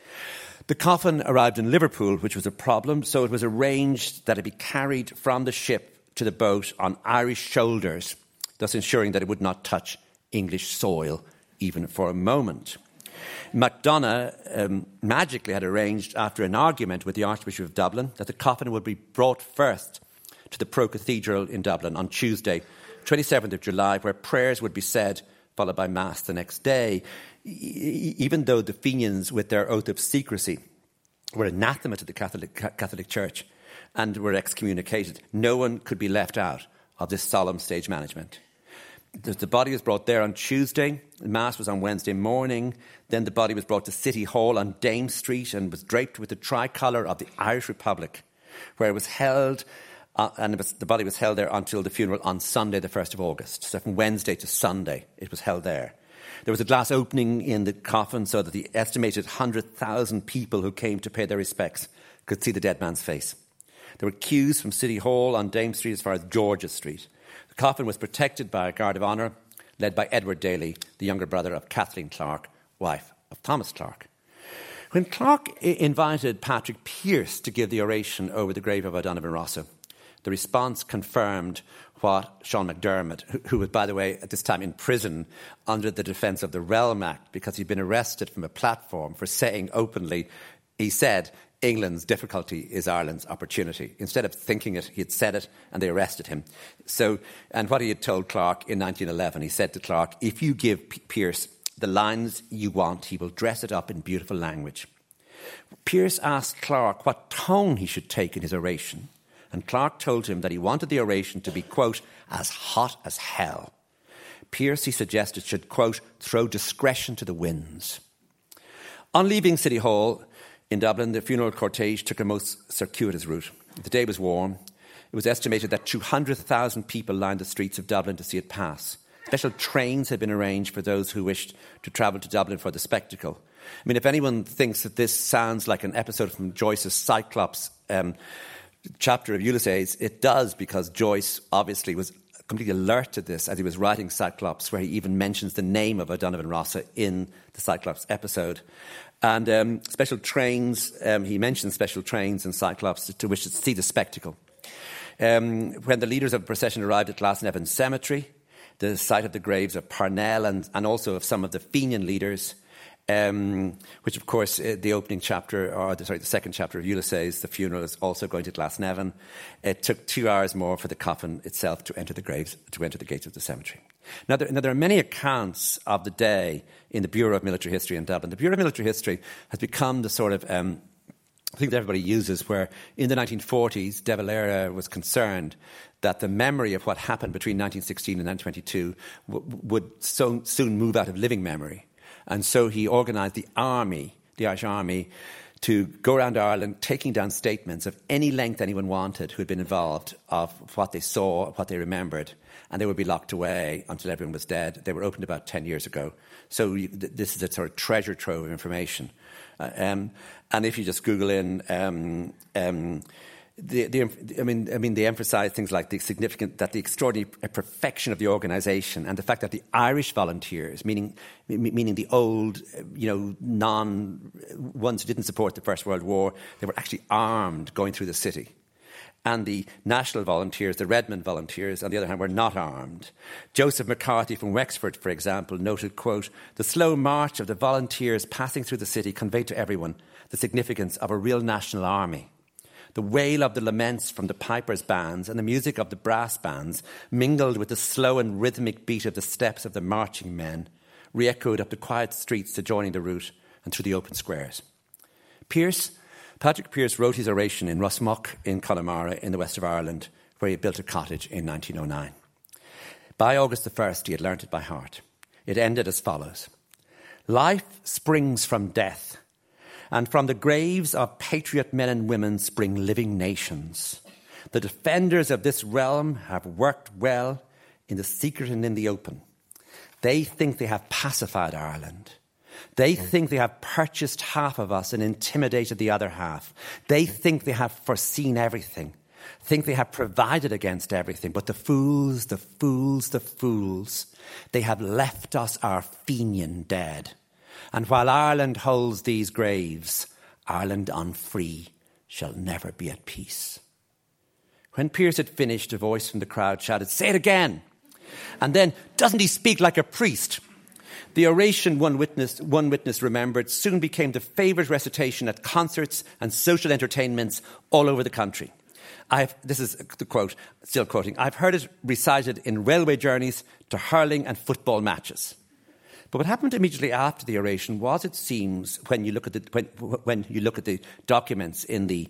The coffin arrived in Liverpool, which was a problem, so it was arranged that it be carried from the ship to the boat on Irish shoulders, thus ensuring that it would not touch English soil even for a moment. MacDonagh um, magically had arranged, after an argument with the Archbishop of Dublin, that the coffin would be brought first to the Pro Cathedral in Dublin on Tuesday, twenty-seventh of July, where prayers would be said, followed by Mass the next day. E- even though the Fenians, with their oath of secrecy, were anathema to the Catholic, Catholic Church and were excommunicated, no one could be left out of this solemn stage management. The, the body was brought there on Tuesday. The Mass was on Wednesday morning. Then the body was brought to City Hall on Dame Street and was draped with the tricolour of the Irish Republic, where it was held. Uh, and it was, the body was held there until the funeral on Sunday, the first of August. So from Wednesday to Sunday, it was held there. There was a glass opening in the coffin so that the estimated one hundred thousand people who came to pay their respects could see the dead man's face. There were queues from City Hall on Dame Street as far as George's Street. The coffin was protected by a guard of honour led by Edward Daly, the younger brother of Kathleen Clarke, wife of Thomas Clarke. When Clarke I- invited Patrick Pearse to give the oration over the grave of O'Donovan Rossa, the response confirmed what Sean McDermott, who, who was, by the way, at this time in prison under the Defence of the Realm Act because he'd been arrested from a platform for saying openly, he said, England's difficulty is Ireland's opportunity. Instead of thinking it, he had said it, and they arrested him. So, and what he had told Clarke in nineteen eleven, he said to Clarke, if you give P- Pearse the lines you want, he will dress it up in beautiful language. Pearse asked Clarke what tone he should take in his oration, and Clarke told him that he wanted the oration to be, quote, as hot as hell. Pearse, he suggested, should, quote, throw discretion to the winds. On leaving City Hall in Dublin, the funeral cortege took a most circuitous route. The day was warm. It was estimated that two hundred thousand people lined the streets of Dublin to see it pass. Special trains had been arranged for those who wished to travel to Dublin for the spectacle. I mean, if anyone thinks that this sounds like an episode from Joyce's Cyclops um, chapter of Ulysses, it does, because Joyce obviously was completely alert to this as he was writing Cyclops, where he even mentions the name of O'Donovan Rossa in the Cyclops episode. And um, special trains, um, he mentions special trains in Cyclops to, to wish to see the spectacle. Um, when the leaders of the procession arrived at Glasnevin Cemetery, the site of the graves of Parnell and, and also of some of the Fenian leaders, um, which, of course, uh, the opening chapter, or the, sorry, the second chapter of Ulysses, the funeral, is also going to Glasnevin. It took two hours more for the coffin itself to enter the graves, to enter the gates of the cemetery. Now there, now, there are many accounts of the day in the Bureau of Military History in Dublin. The Bureau of Military History has become the sort of um, thing that everybody uses, where in the nineteen forties, De Valera was concerned that the memory of what happened between nineteen sixteen and nineteen twenty-two w- would so soon move out of living memory. And so he organised the army, the Irish Army, to go around Ireland taking down statements of any length anyone wanted who had been involved, of what they saw, what they remembered, and they would be locked away until everyone was dead. They were opened about ten years ago. So you, th- this is a sort of treasure trove of information. Uh, um, and if you just Google in... Um, um, The, the, I mean, I mean, they emphasise things like the significant, that the extraordinary perfection of the organisation, and the fact that the Irish volunteers, meaning meaning the old, you know, non ones who didn't support the First World War, they were actually armed going through the city, and the national volunteers, the Redmond volunteers, on the other hand, were not armed. Joseph McCarthy from Wexford, for example, noted, quote, the slow march of the volunteers passing through the city conveyed to everyone the significance of a real national army. The wail of the laments from the pipers' bands and the music of the brass bands, mingled with the slow and rhythmic beat of the steps of the marching men, re-echoed up the quiet streets adjoining the route and through the open squares. Pearse, Patrick Pearse wrote his oration in Rosmuck in Connemara in the west of Ireland, where he built a cottage in nineteen oh nine. By August the first, he had learnt it by heart. It ended as follows. Life springs from death, and from the graves of patriot men and women spring living nations. The defenders of this realm have worked well in the secret and in the open. They think they have pacified Ireland. They think they have purchased half of us and intimidated the other half. They think they have foreseen everything, think they have provided against everything. But the fools, the fools, the fools, they have left us our Fenian dead. And while Ireland holds these graves, Ireland unfree shall never be at peace. When Pearse had finished, a voice from the crowd shouted, "Say it again!" And then, "Doesn't he speak like a priest?" The oration, one witness, one witness remembered, soon became the favourite recitation at concerts and social entertainments all over the country. I've, this is the quote, still quoting, "I've heard it recited in railway journeys to hurling and football matches." But what happened immediately after the oration was, it seems, when you look at the, when, when you look at the documents in the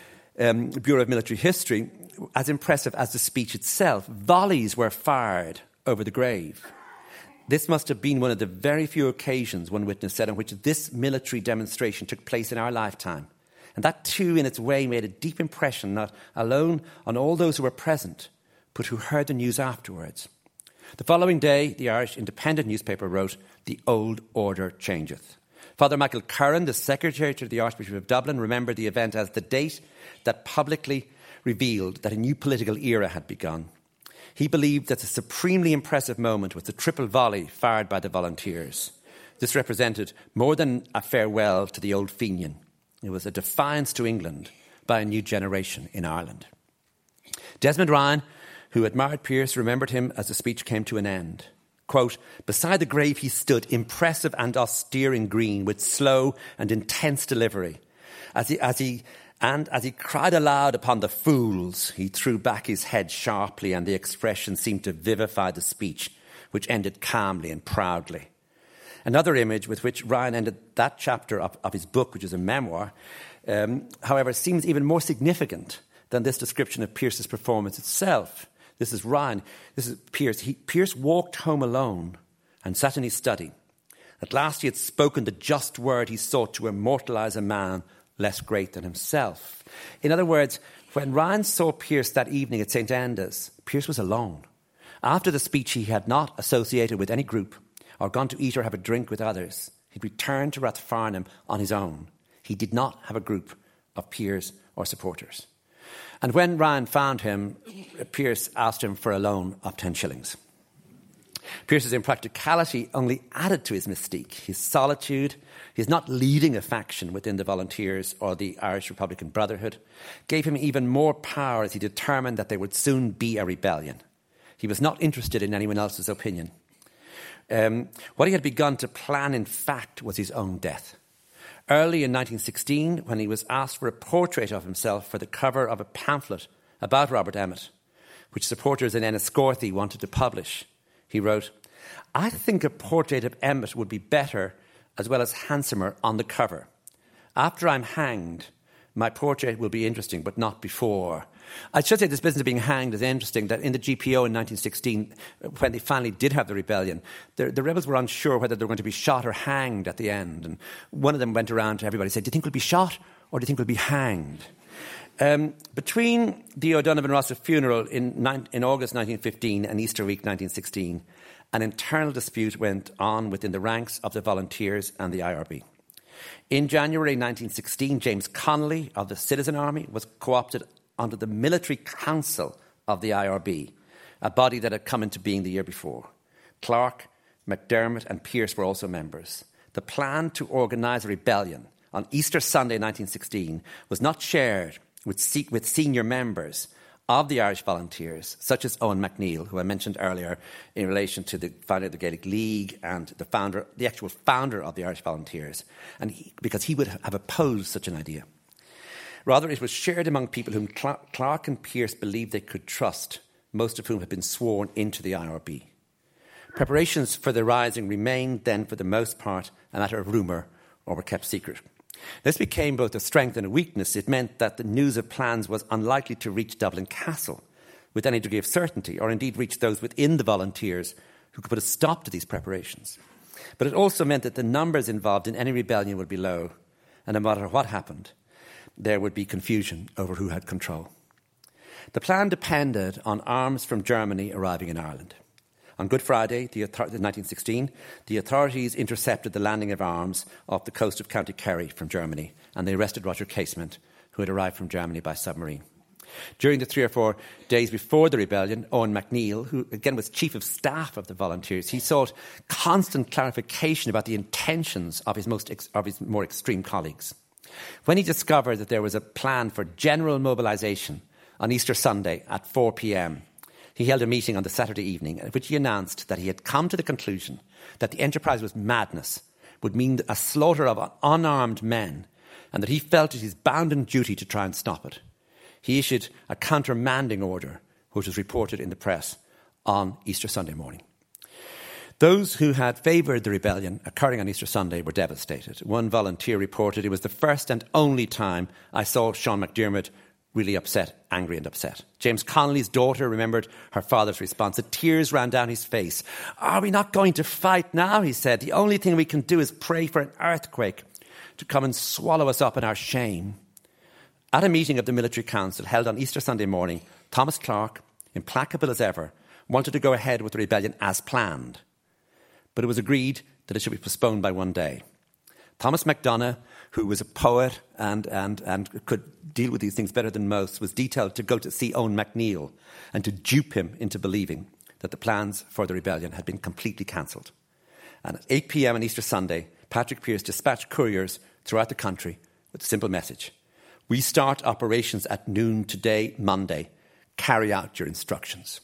um, Bureau of Military History, as impressive as the speech itself, volleys were fired over the grave. This must have been one of the very few occasions, one witness said, on which this military demonstration took place in our lifetime. And that too, in its way, made a deep impression, not alone on all those who were present, but who heard the news afterwards. The following day, the Irish Independent newspaper wrote, "The old order changeth." Father Michael Curran, the secretary to the Archbishop of Dublin, remembered the event as the date that publicly revealed that a new political era had begun. He believed that the supremely impressive moment was the triple volley fired by the volunteers. This represented more than a farewell to the old Fenian. It was a defiance to England by a new generation in Ireland. Desmond Ryan, who admired Pearse, remembered him as the speech came to an end. Quote, "Beside the grave he stood, impressive and austere in green, with slow and intense delivery. As he, as he, and as he cried aloud upon the fools, he threw back his head sharply, and the expression seemed to vivify the speech, which ended calmly and proudly." Another image with which Ryan ended that chapter of, of his book, which is a memoir, um, however, seems even more significant than this description of Pearse's performance itself. This is Ryan. This is Pearse. He, Pearse walked home alone and sat in his study. At last he had spoken the just word he sought to immortalise a man less great than himself. In other words, when Ryan saw Pearse that evening at Saint Enda's, Pearse was alone. After the speech, he had not associated with any group or gone to eat or have a drink with others. He'd returned to Rathfarnham on his own. He did not have a group of peers or supporters. And when Ryan found him, Pearse asked him for a loan of ten shillings. Pearse's impracticality only added to his mystique. His solitude, his not leading a faction within the Volunteers or the Irish Republican Brotherhood, gave him even more power as he determined that there would soon be a rebellion. He was not interested in anyone else's opinion. Um, what he had begun to plan, in fact, was his own death. Early in nineteen sixteen, when he was asked for a portrait of himself for the cover of a pamphlet about Robert Emmet, which supporters in Enniscorthy wanted to publish, he wrote, "I think a portrait of Emmet would be better as well as handsomer on the cover. After I'm hanged, my portrait will be interesting, but not before." I should say this business of being hanged is interesting, that in the G P O in nineteen sixteen, when they finally did have the rebellion, the, the rebels were unsure whether they were going to be shot or hanged at the end. And one of them went around to everybody and said, "Do you think we'll be shot or do you think we'll be hanged?" Um, between the O'Donovan Rossa funeral in, in August nineteen fifteen and Easter week nineteen sixteen, an internal dispute went on within the ranks of the Volunteers and the I R B. In January nineteen sixteen, James Connolly of the Citizen Army was co-opted under the Military Council of the I R B, a body that had come into being the year before. Clark, McDermott and Pearse were also members. The plan to organise a rebellion on Easter Sunday nineteen sixteen was not shared with, se- with senior members of the Irish Volunteers, such as Owen MacNeill, who I mentioned earlier in relation to the founder of the Gaelic League and the founder, the actual founder of the Irish Volunteers, and he, because he would have opposed such an idea. Rather, it was shared among people whom Clark and Pearse believed they could trust, most of whom had been sworn into the I R B. Preparations for the rising remained then, for the most part, a matter of rumour or were kept secret. This became both a strength and a weakness. It meant that the news of plans was unlikely to reach Dublin Castle with any degree of certainty, or indeed reach those within the Volunteers who could put a stop to these preparations. But it also meant that the numbers involved in any rebellion would be low, and no matter what happened, there would be confusion over who had control. The plan depended on arms from Germany arriving in Ireland. On Good Friday, the nineteen sixteen, the authorities intercepted the landing of arms off the coast of County Kerry from Germany, and they arrested Roger Casement, who had arrived from Germany by submarine. During the three or four days before the rebellion, Owen MacNeill, who again was chief of staff of the volunteers, he sought constant clarification about the intentions of his, most ex- of his more extreme colleagues. When he discovered that there was a plan for general mobilisation on Easter Sunday at four p.m, he held a meeting on the Saturday evening at which he announced that he had come to the conclusion that the enterprise was madness, would mean a slaughter of unarmed men, and that he felt it his bounden duty to try and stop it. He issued a countermanding order, which was reported in the press on Easter Sunday morning. Those who had favoured the rebellion occurring on Easter Sunday were devastated. One volunteer reported, "It was the first and only time I saw Sean McDermott really upset, angry and upset." James Connolly's daughter remembered her father's response. The tears ran down his face. "Are we not going to fight now?" he said. "The only thing we can do is pray for an earthquake to come and swallow us up in our shame." At a meeting of the Military Council held on Easter Sunday morning, Thomas Clarke, implacable as ever, wanted to go ahead with the rebellion as planned. But it was agreed that it should be postponed by one day. Thomas MacDonagh, who was a poet and, and, and could deal with these things better than most, was detailed to go to see Owen MacNeill and to dupe him into believing that the plans for the rebellion had been completely cancelled. And at eight p.m. on Easter Sunday, Patrick Pearse dispatched couriers throughout the country with a simple message: "We start operations at noon today, Monday. Carry out your instructions."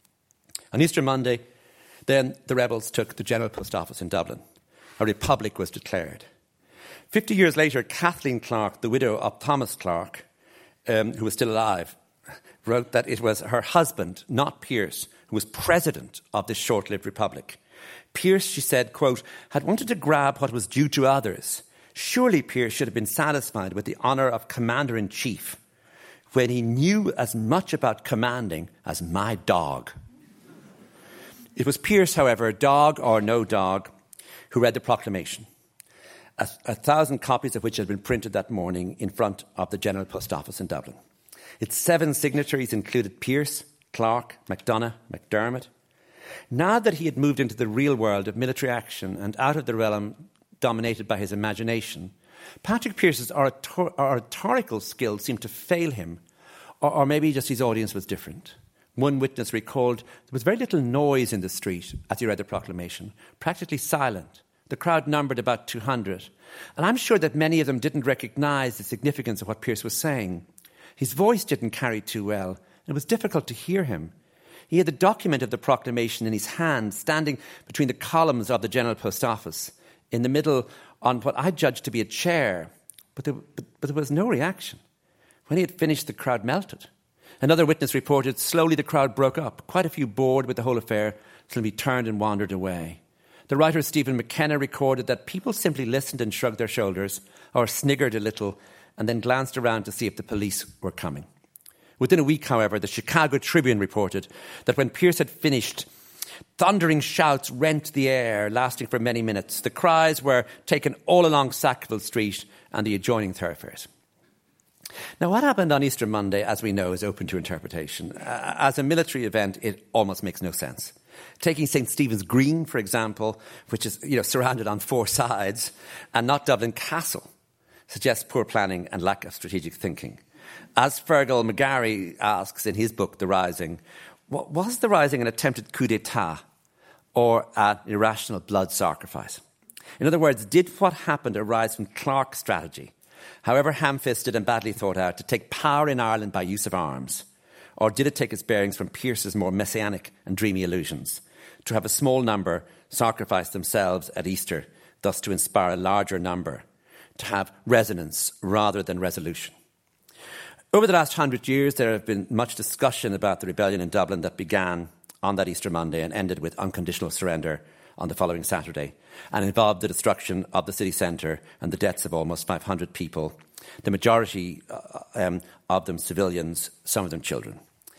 On Easter Monday, then the rebels took the General Post Office in Dublin. A republic was declared. Fifty years later, Kathleen Clarke, the widow of Thomas Clarke, um, who was still alive, wrote that it was her husband, not Pearse, who was president of this short-lived republic. Pearse, she said, quote, "had wanted to grab what was due to others. Surely Pearse should have been satisfied with the honour of commander-in-chief when he knew as much about commanding as my dog." It was Pearse, however, dog or no dog, who read the proclamation, a, a thousand copies of which had been printed that morning in front of the General Post Office in Dublin. Its seven signatories included Pearse, Clarke, MacDonagh, McDermott. Now that he had moved into the real world of military action and out of the realm dominated by his imagination, Patrick Pearse's orator- oratorical skills seemed to fail him, or, or maybe just his audience was different. One witness recalled there was very little noise in the street as he read the proclamation, practically silent. The crowd numbered about two hundred, and I'm sure that many of them didn't recognise the significance of what Pearse was saying. His voice didn't carry too well, and it was difficult to hear him. He had the document of the proclamation in his hand, standing between the columns of the General Post Office, in the middle on what I judged to be a chair, but there, but, but there was no reaction. When he had finished, the crowd melted. Another witness reported, slowly the crowd broke up, quite a few bored with the whole affair, till he turned and wandered away. The writer Stephen McKenna recorded that people simply listened and shrugged their shoulders, or sniggered a little, and then glanced around to see if the police were coming. Within a week, however, the Chicago Tribune reported that when Pearse had finished, thundering shouts rent the air, lasting for many minutes. The cries were taken all along Sackville Street and the adjoining thoroughfares. Now, what happened on Easter Monday, as we know, is open to interpretation. Uh, as a military event, it almost makes no sense. Taking Saint Stephen's Green, for example, which is you know surrounded on four sides, and not Dublin Castle, suggests poor planning and lack of strategic thinking. As Fergal McGarry asks in his book, The Rising, was the Rising an attempted coup d'etat or an irrational blood sacrifice? In other words, did what happened arise from Clarke's strategy, however ham-fisted and badly thought out, to take power in Ireland by use of arms? Or did it take its bearings from Pearse's more messianic and dreamy illusions, to have a small number sacrifice themselves at Easter, thus to inspire a larger number, to have resonance rather than resolution? Over the last hundred years, there have been much discussion about the rebellion in Dublin that began on that Easter Monday and ended with unconditional surrender on the following Saturday, and involved the destruction of the city centre and the deaths of almost five hundred people, the majority uh, um, of them civilians, some of them children.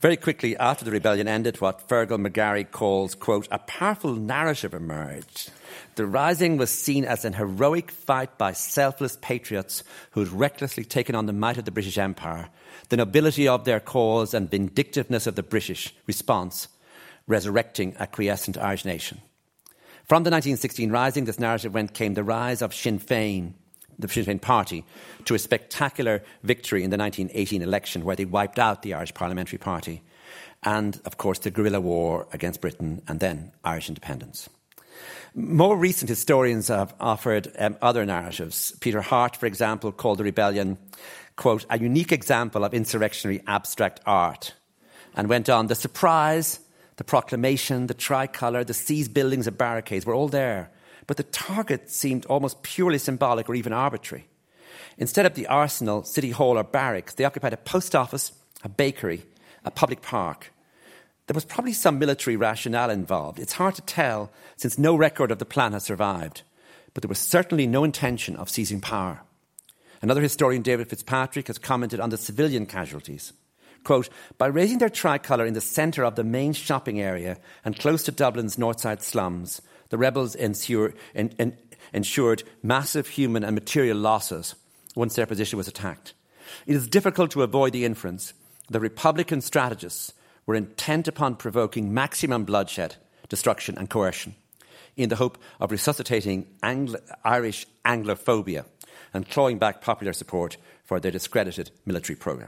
Very quickly after the rebellion ended, what Fergal McGarry calls, quote, a powerful narrative emerged. The rising was seen as an heroic fight by selfless patriots who had recklessly taken on the might of the British Empire, the nobility of their cause and vindictiveness of the British response, resurrecting a quiescent Irish nation. From the nineteen sixteen Rising, this narrative went came the rise of Sinn Féin, the Sinn Féin party, to a spectacular victory in the nineteen eighteen election where they wiped out the Irish Parliamentary Party, and, of course, the guerrilla war against Britain and then Irish independence. More recent historians have offered um, other narratives. Peter Hart, for example, called the rebellion, quote, a unique example of insurrectionary abstract art, and went on, the surprise, the proclamation, the tricolour, the seized buildings and barricades were all there, but the target seemed almost purely symbolic or even arbitrary. Instead of the arsenal, city hall or barracks, they occupied a post office, a bakery, a public park. There was probably some military rationale involved. It's hard to tell since no record of the plan has survived, but there was certainly no intention of seizing power. Another historian, David Fitzpatrick, has commented on the civilian casualties. Quote, by raising their tricolour in the centre of the main shopping area and close to Dublin's north side slums, the rebels ensure, en, en, ensured massive human and material losses once their position was attacked. It is difficult to avoid the inference that Republican strategists were intent upon provoking maximum bloodshed, destruction and coercion in the hope of resuscitating Anglo- Irish Anglophobia and clawing back popular support for their discredited military programme.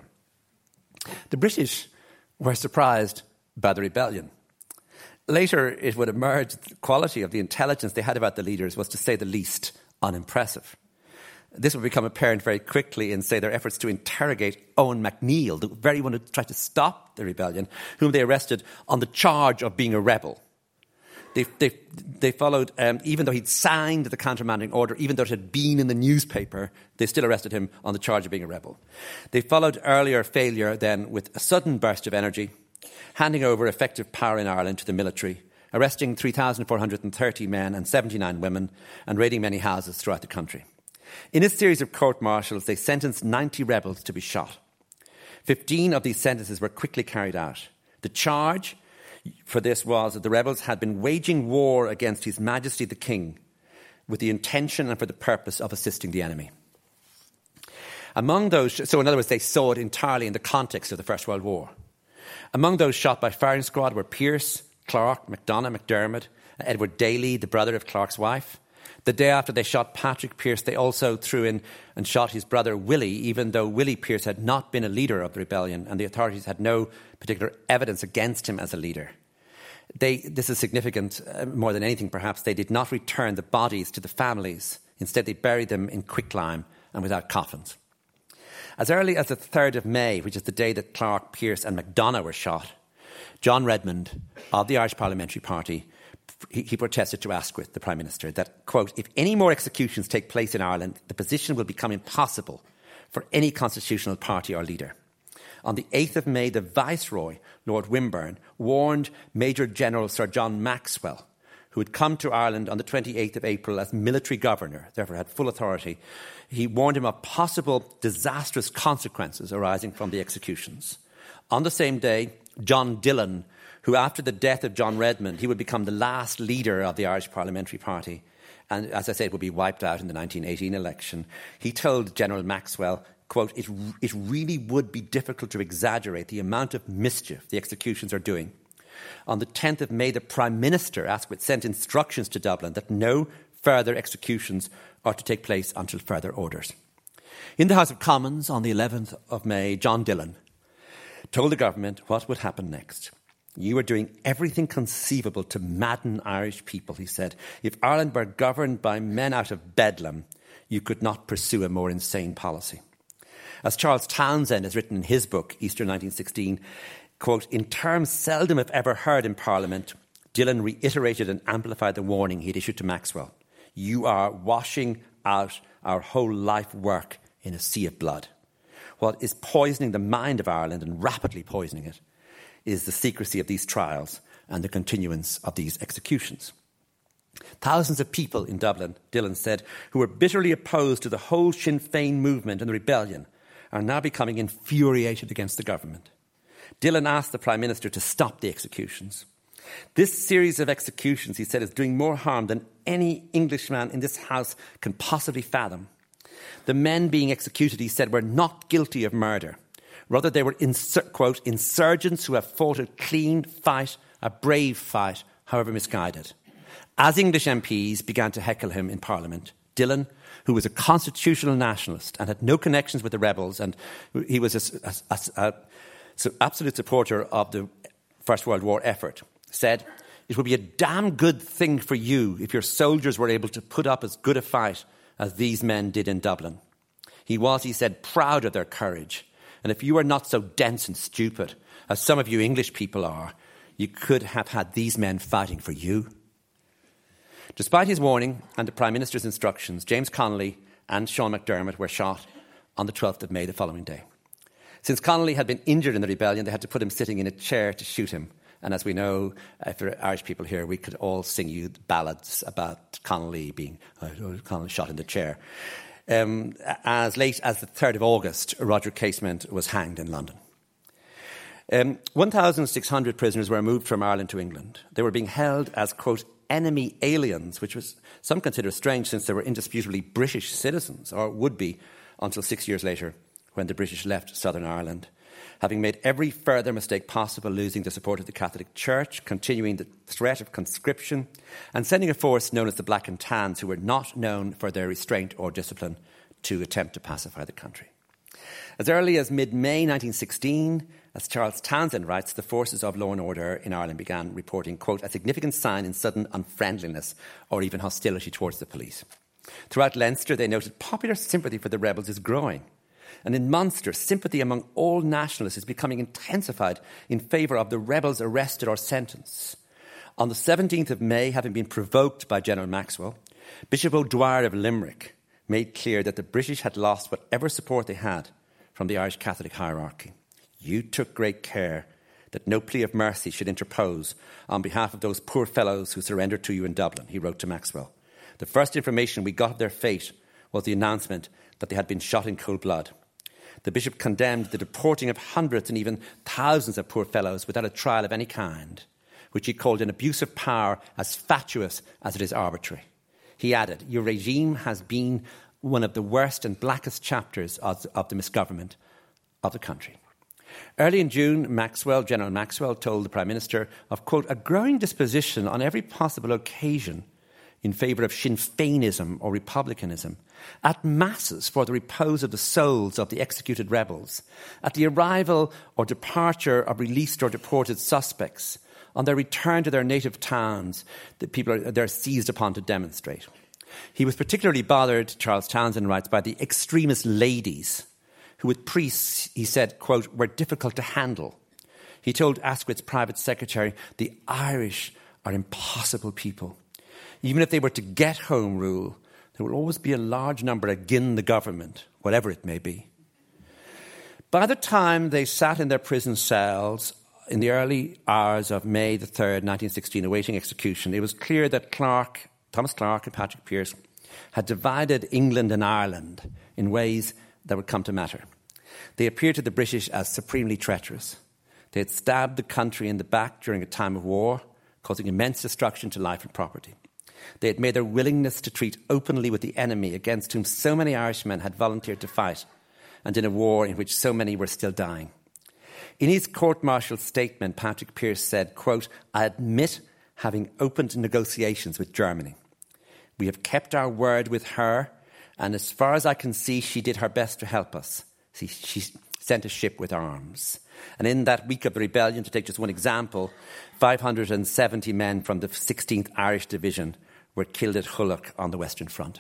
The British were surprised by the rebellion. Later, it would emerge that the quality of the intelligence they had about the leaders was, to say the least, unimpressive. This would become apparent very quickly in, say, their efforts to interrogate Owen MacNeill, the very one who tried to stop the rebellion, whom they arrested on the charge of being a rebel. They, they, they followed, um, even though he'd signed the countermanding order, even though it had been in the newspaper, they still arrested him on the charge of being a rebel. They followed earlier failure then with a sudden burst of energy, handing over effective power in Ireland to the military, arresting three thousand four hundred thirty men and seventy-nine women, and raiding many houses throughout the country. In a series of court-martials, they sentenced ninety rebels to be shot. Fifteen of these sentences were quickly carried out. The charge for this was that the rebels had been waging war against His Majesty the King with the intention and for the purpose of assisting the enemy. Among those, so in other words, they saw it entirely in the context of the First World War. Among those shot by firing squad were Pearse, Clark, MacDonagh, McDermott, Edward Daly, the brother of Clark's wife. The day after they shot Patrick Pearse, they also threw in and shot his brother Willie, even though Willie Pearse had not been a leader of the rebellion and the authorities had no particular evidence against him as a leader. They, this is significant, uh, more than anything perhaps, they did not return the bodies to the families. Instead, they buried them in quicklime and without coffins. As early as the third of May, which is the day that Clark, Pearse and MacDonagh were shot, John Redmond of the Irish Parliamentary Party, he, he protested to Asquith, the Prime Minister, that, quote, if any more executions take place in Ireland, the position will become impossible for any constitutional party or leader. On the eighth of May, the Viceroy, Lord Wimborne, warned Major General Sir John Maxwell, who had come to Ireland on the twenty-eighth of April as military governor, therefore had full authority. He warned him of possible disastrous consequences arising from the executions. On the same day, John Dillon, who after the death of John Redmond, he would become the last leader of the Irish Parliamentary Party, and as I said, would be wiped out in the nineteen eighteen election, he told General Maxwell, quote, it, it really would be difficult to exaggerate the amount of mischief the executions are doing. On the tenth of May, the Prime Minister, Asquith, sent instructions to Dublin that no further executions are to take place until further orders. In the House of Commons on the eleventh of May, John Dillon told the government what would happen next. You are doing everything conceivable to madden Irish people, he said. If Ireland were governed by men out of Bedlam, you could not pursue a more insane policy. As Charles Townsend has written in his book, Easter nineteen sixteen, quote, in terms seldom if ever heard in Parliament, Dillon reiterated and amplified the warning he had issued to Maxwell. You are washing out our whole life work in a sea of blood. What is poisoning the mind of Ireland and rapidly poisoning it is the secrecy of these trials and the continuance of these executions. Thousands of people in Dublin, Dillon said, who were bitterly opposed to the whole Sinn Féin movement and the rebellion, are now becoming infuriated against the government. Dillon asked the Prime Minister to stop the executions. This series of executions, he said, is doing more harm than any Englishman in this House can possibly fathom. The men being executed, he said, were not guilty of murder. Rather, they were, insur- quote, insurgents who have fought a clean fight, a brave fight, however misguided. As English M Ps began to heckle him in Parliament, Dillon, who was a constitutional nationalist and had no connections with the rebels, and he was a, a, a, a absolute supporter of the First World War effort, said, "It would be a damn good thing for you if your soldiers were able to put up as good a fight as these men did in Dublin." He was, he said, proud of their courage. And if you were not so dense and stupid, as some of you English people are, you could have had these men fighting for you. Despite his warning and the Prime Minister's instructions, James Connolly and Sean McDermott were shot on the twelfth of May, the following day. Since Connolly had been injured in the rebellion, they had to put him sitting in a chair to shoot him. And as we know, uh, for Irish people here, we could all sing you ballads about Connolly being uh, Connolly shot in the chair. Um, as late as the third of August, Roger Casement was hanged in London. Um, one thousand six hundred prisoners were moved from Ireland to England. They were being held as, quote, enemy aliens, which was some consider strange since they were indisputably British citizens, or would be until six years later when the British left Southern Ireland, having made every further mistake possible, losing the support of the Catholic Church, continuing the threat of conscription, and sending a force known as the Black and Tans, who were not known for their restraint or discipline, to attempt to pacify the country. As early as mid-May nineteen sixteen, as Charles Townsend writes, the forces of law and order in Ireland began reporting, quote, a significant sign in sudden unfriendliness or even hostility towards the police. Throughout Leinster, they noted popular sympathy for the rebels is growing. And in Munster, sympathy among all nationalists is becoming intensified in favour of the rebels arrested or sentenced. On the seventeenth of May, having been provoked by General Maxwell, Bishop O'Dwyer of Limerick made clear that the British had lost whatever support they had from the Irish Catholic hierarchy. You took great care that no plea of mercy should interpose on behalf of those poor fellows who surrendered to you in Dublin, he wrote to Maxwell. The first information we got of their fate was the announcement that they had been shot in cold blood. The bishop condemned the deporting of hundreds and even thousands of poor fellows without a trial of any kind, which he called an abuse of power as fatuous as it is arbitrary. He added, your regime has been one of the worst and blackest chapters of, of the misgovernment of the country. Early in June, Maxwell, General Maxwell, told the Prime Minister of, quote, a growing disposition on every possible occasion in favour of Sinn Féinism or republicanism, at masses for the repose of the souls of the executed rebels, at the arrival or departure of released or deported suspects, on their return to their native towns that people are they're seized upon to demonstrate. He was particularly bothered, Charles Townsend writes, by the extremist ladies who with priests, he said, quote, were difficult to handle. He told Asquith's private secretary, the Irish are impossible people. Even if they were to get Home Rule, there will always be a large number agin the government, whatever it may be. By the time they sat in their prison cells in the early hours of May the third, nineteen sixteen, awaiting execution, it was clear that Clark, Thomas Clark and Patrick Pearse had divided England and Ireland in ways that would come to matter. They appeared to the British as supremely treacherous. They had stabbed the country in the back during a time of war, causing immense destruction to life and property. They had made their willingness to treat openly with the enemy against whom so many Irishmen had volunteered to fight, and in a war in which so many were still dying. In his court-martial statement, Patrick Pearse said, quote, I admit having opened negotiations with Germany. We have kept our word with her, and as far as I can see, she did her best to help us. See, she sent a ship with arms. And in that week of the rebellion, to take just one example, five hundred seventy men from the sixteenth Irish Division were killed at Hulloch on the Western Front.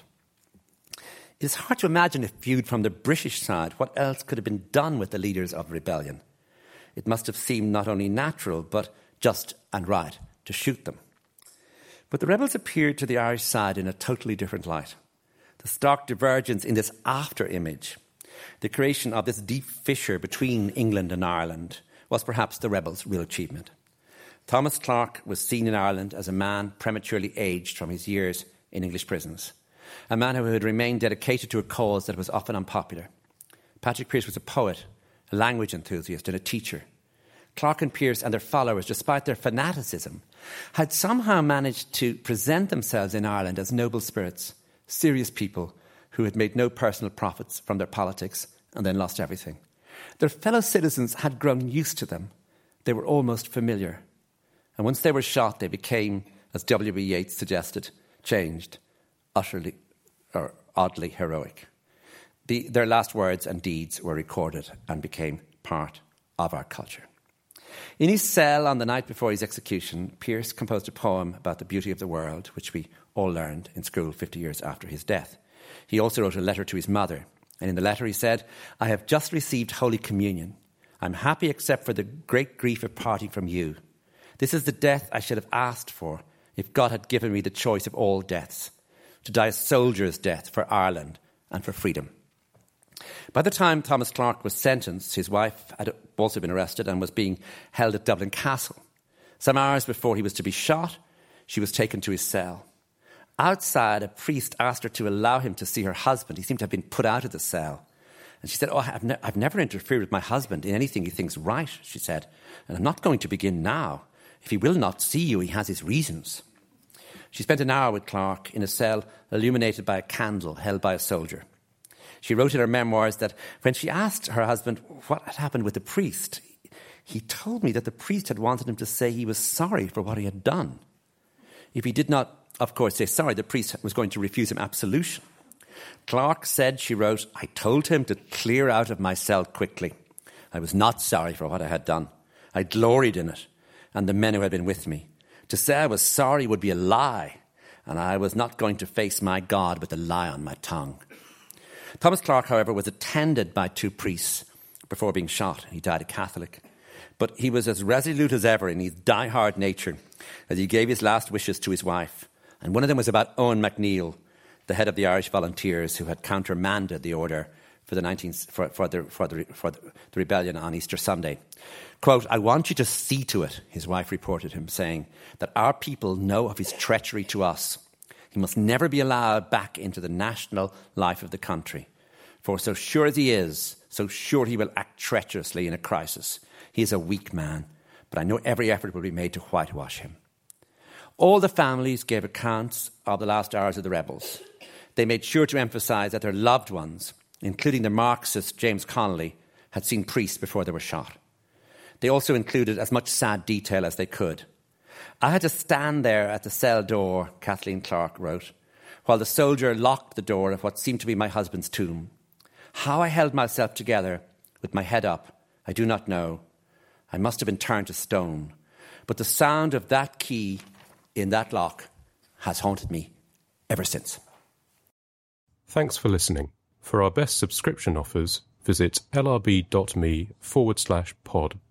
It is hard to imagine, if viewed from the British side, what else could have been done with the leaders of rebellion. It must have seemed not only natural, but just and right to shoot them. But the rebels appeared to the Irish side in a totally different light. The stark divergence in this after-image, the creation of this deep fissure between England and Ireland, was perhaps the rebels' real achievement. Thomas Clark was seen in Ireland as a man prematurely aged from his years in English prisons, a man who had remained dedicated to a cause that was often unpopular. Patrick Pearse was a poet, a language enthusiast and a teacher, Clark and Pearse and their followers, despite their fanaticism, had somehow managed to present themselves in Ireland as noble spirits, serious people who had made no personal profits from their politics and then lost everything. Their fellow citizens had grown used to them. They were almost familiar. And once they were shot, they became, as W B Yeats suggested, changed, utterly or oddly heroic. The, their last words and deeds were recorded and became part of our culture. In his cell on the night before his execution, Pearse composed a poem about the beauty of the world, which we all learned in school fifty years after his death. He also wrote a letter to his mother, and in the letter he said, "I have just received Holy Communion. I'm happy except for the great grief of parting from you. This is the death I should have asked for if God had given me the choice of all deaths, to die a soldier's death for Ireland and for freedom." By the time Thomas Clark was sentenced, his wife had also been arrested and was being held at Dublin Castle. Some hours before he was to be shot, she was taken to his cell. Outside, a priest asked her to allow him to see her husband. He seemed to have been put out of the cell. And she said, "Oh, I've, ne- I've never interfered with my husband in anything he thinks right," she said, "and I'm not going to begin now. If he will not see you, he has his reasons." She spent an hour with Clark in a cell illuminated by a candle held by a soldier. She wrote in her memoirs that when she asked her husband what had happened with the priest, he told me that the priest had wanted him to say he was sorry for what he had done. If he did not, of course, say sorry, the priest was going to refuse him absolution. Clark said, she wrote, "I told him to clear out of my cell quickly. I was not sorry for what I had done. I gloried in it and the men who had been with me. To say I was sorry would be a lie, and I was not going to face my God with a lie on my tongue." Thomas Clark, however, was attended by two priests before being shot. He died a Catholic. But he was as resolute as ever in his die-hard nature as he gave his last wishes to his wife. And one of them was about Owen MacNeill, the head of the Irish Volunteers, who had countermanded the order for the, nineteenth, for, for, the, for, the, for the rebellion on Easter Sunday. Quote, "I want you to see to it," his wife reported him, saying, "that our people know of his treachery to us. He must never be allowed back into the national life of the country. For so sure as he is, so sure he will act treacherously in a crisis. He is a weak man, but I know every effort will be made to whitewash him." All the families gave accounts of the last hours of the rebels. They made sure to emphasise that their loved ones, including the Marxist James Connolly, had seen priests before they were shot. They also included as much sad detail as they could. "I had to stand there at the cell door," Kathleen Clark wrote, "while the soldier locked the door of what seemed to be my husband's tomb. How I held myself together with my head up, I do not know. I must have been turned to stone. But the sound of that key in that lock has haunted me ever since." Thanks for listening. For our best subscription offers, visit lrb.me forward slash pod.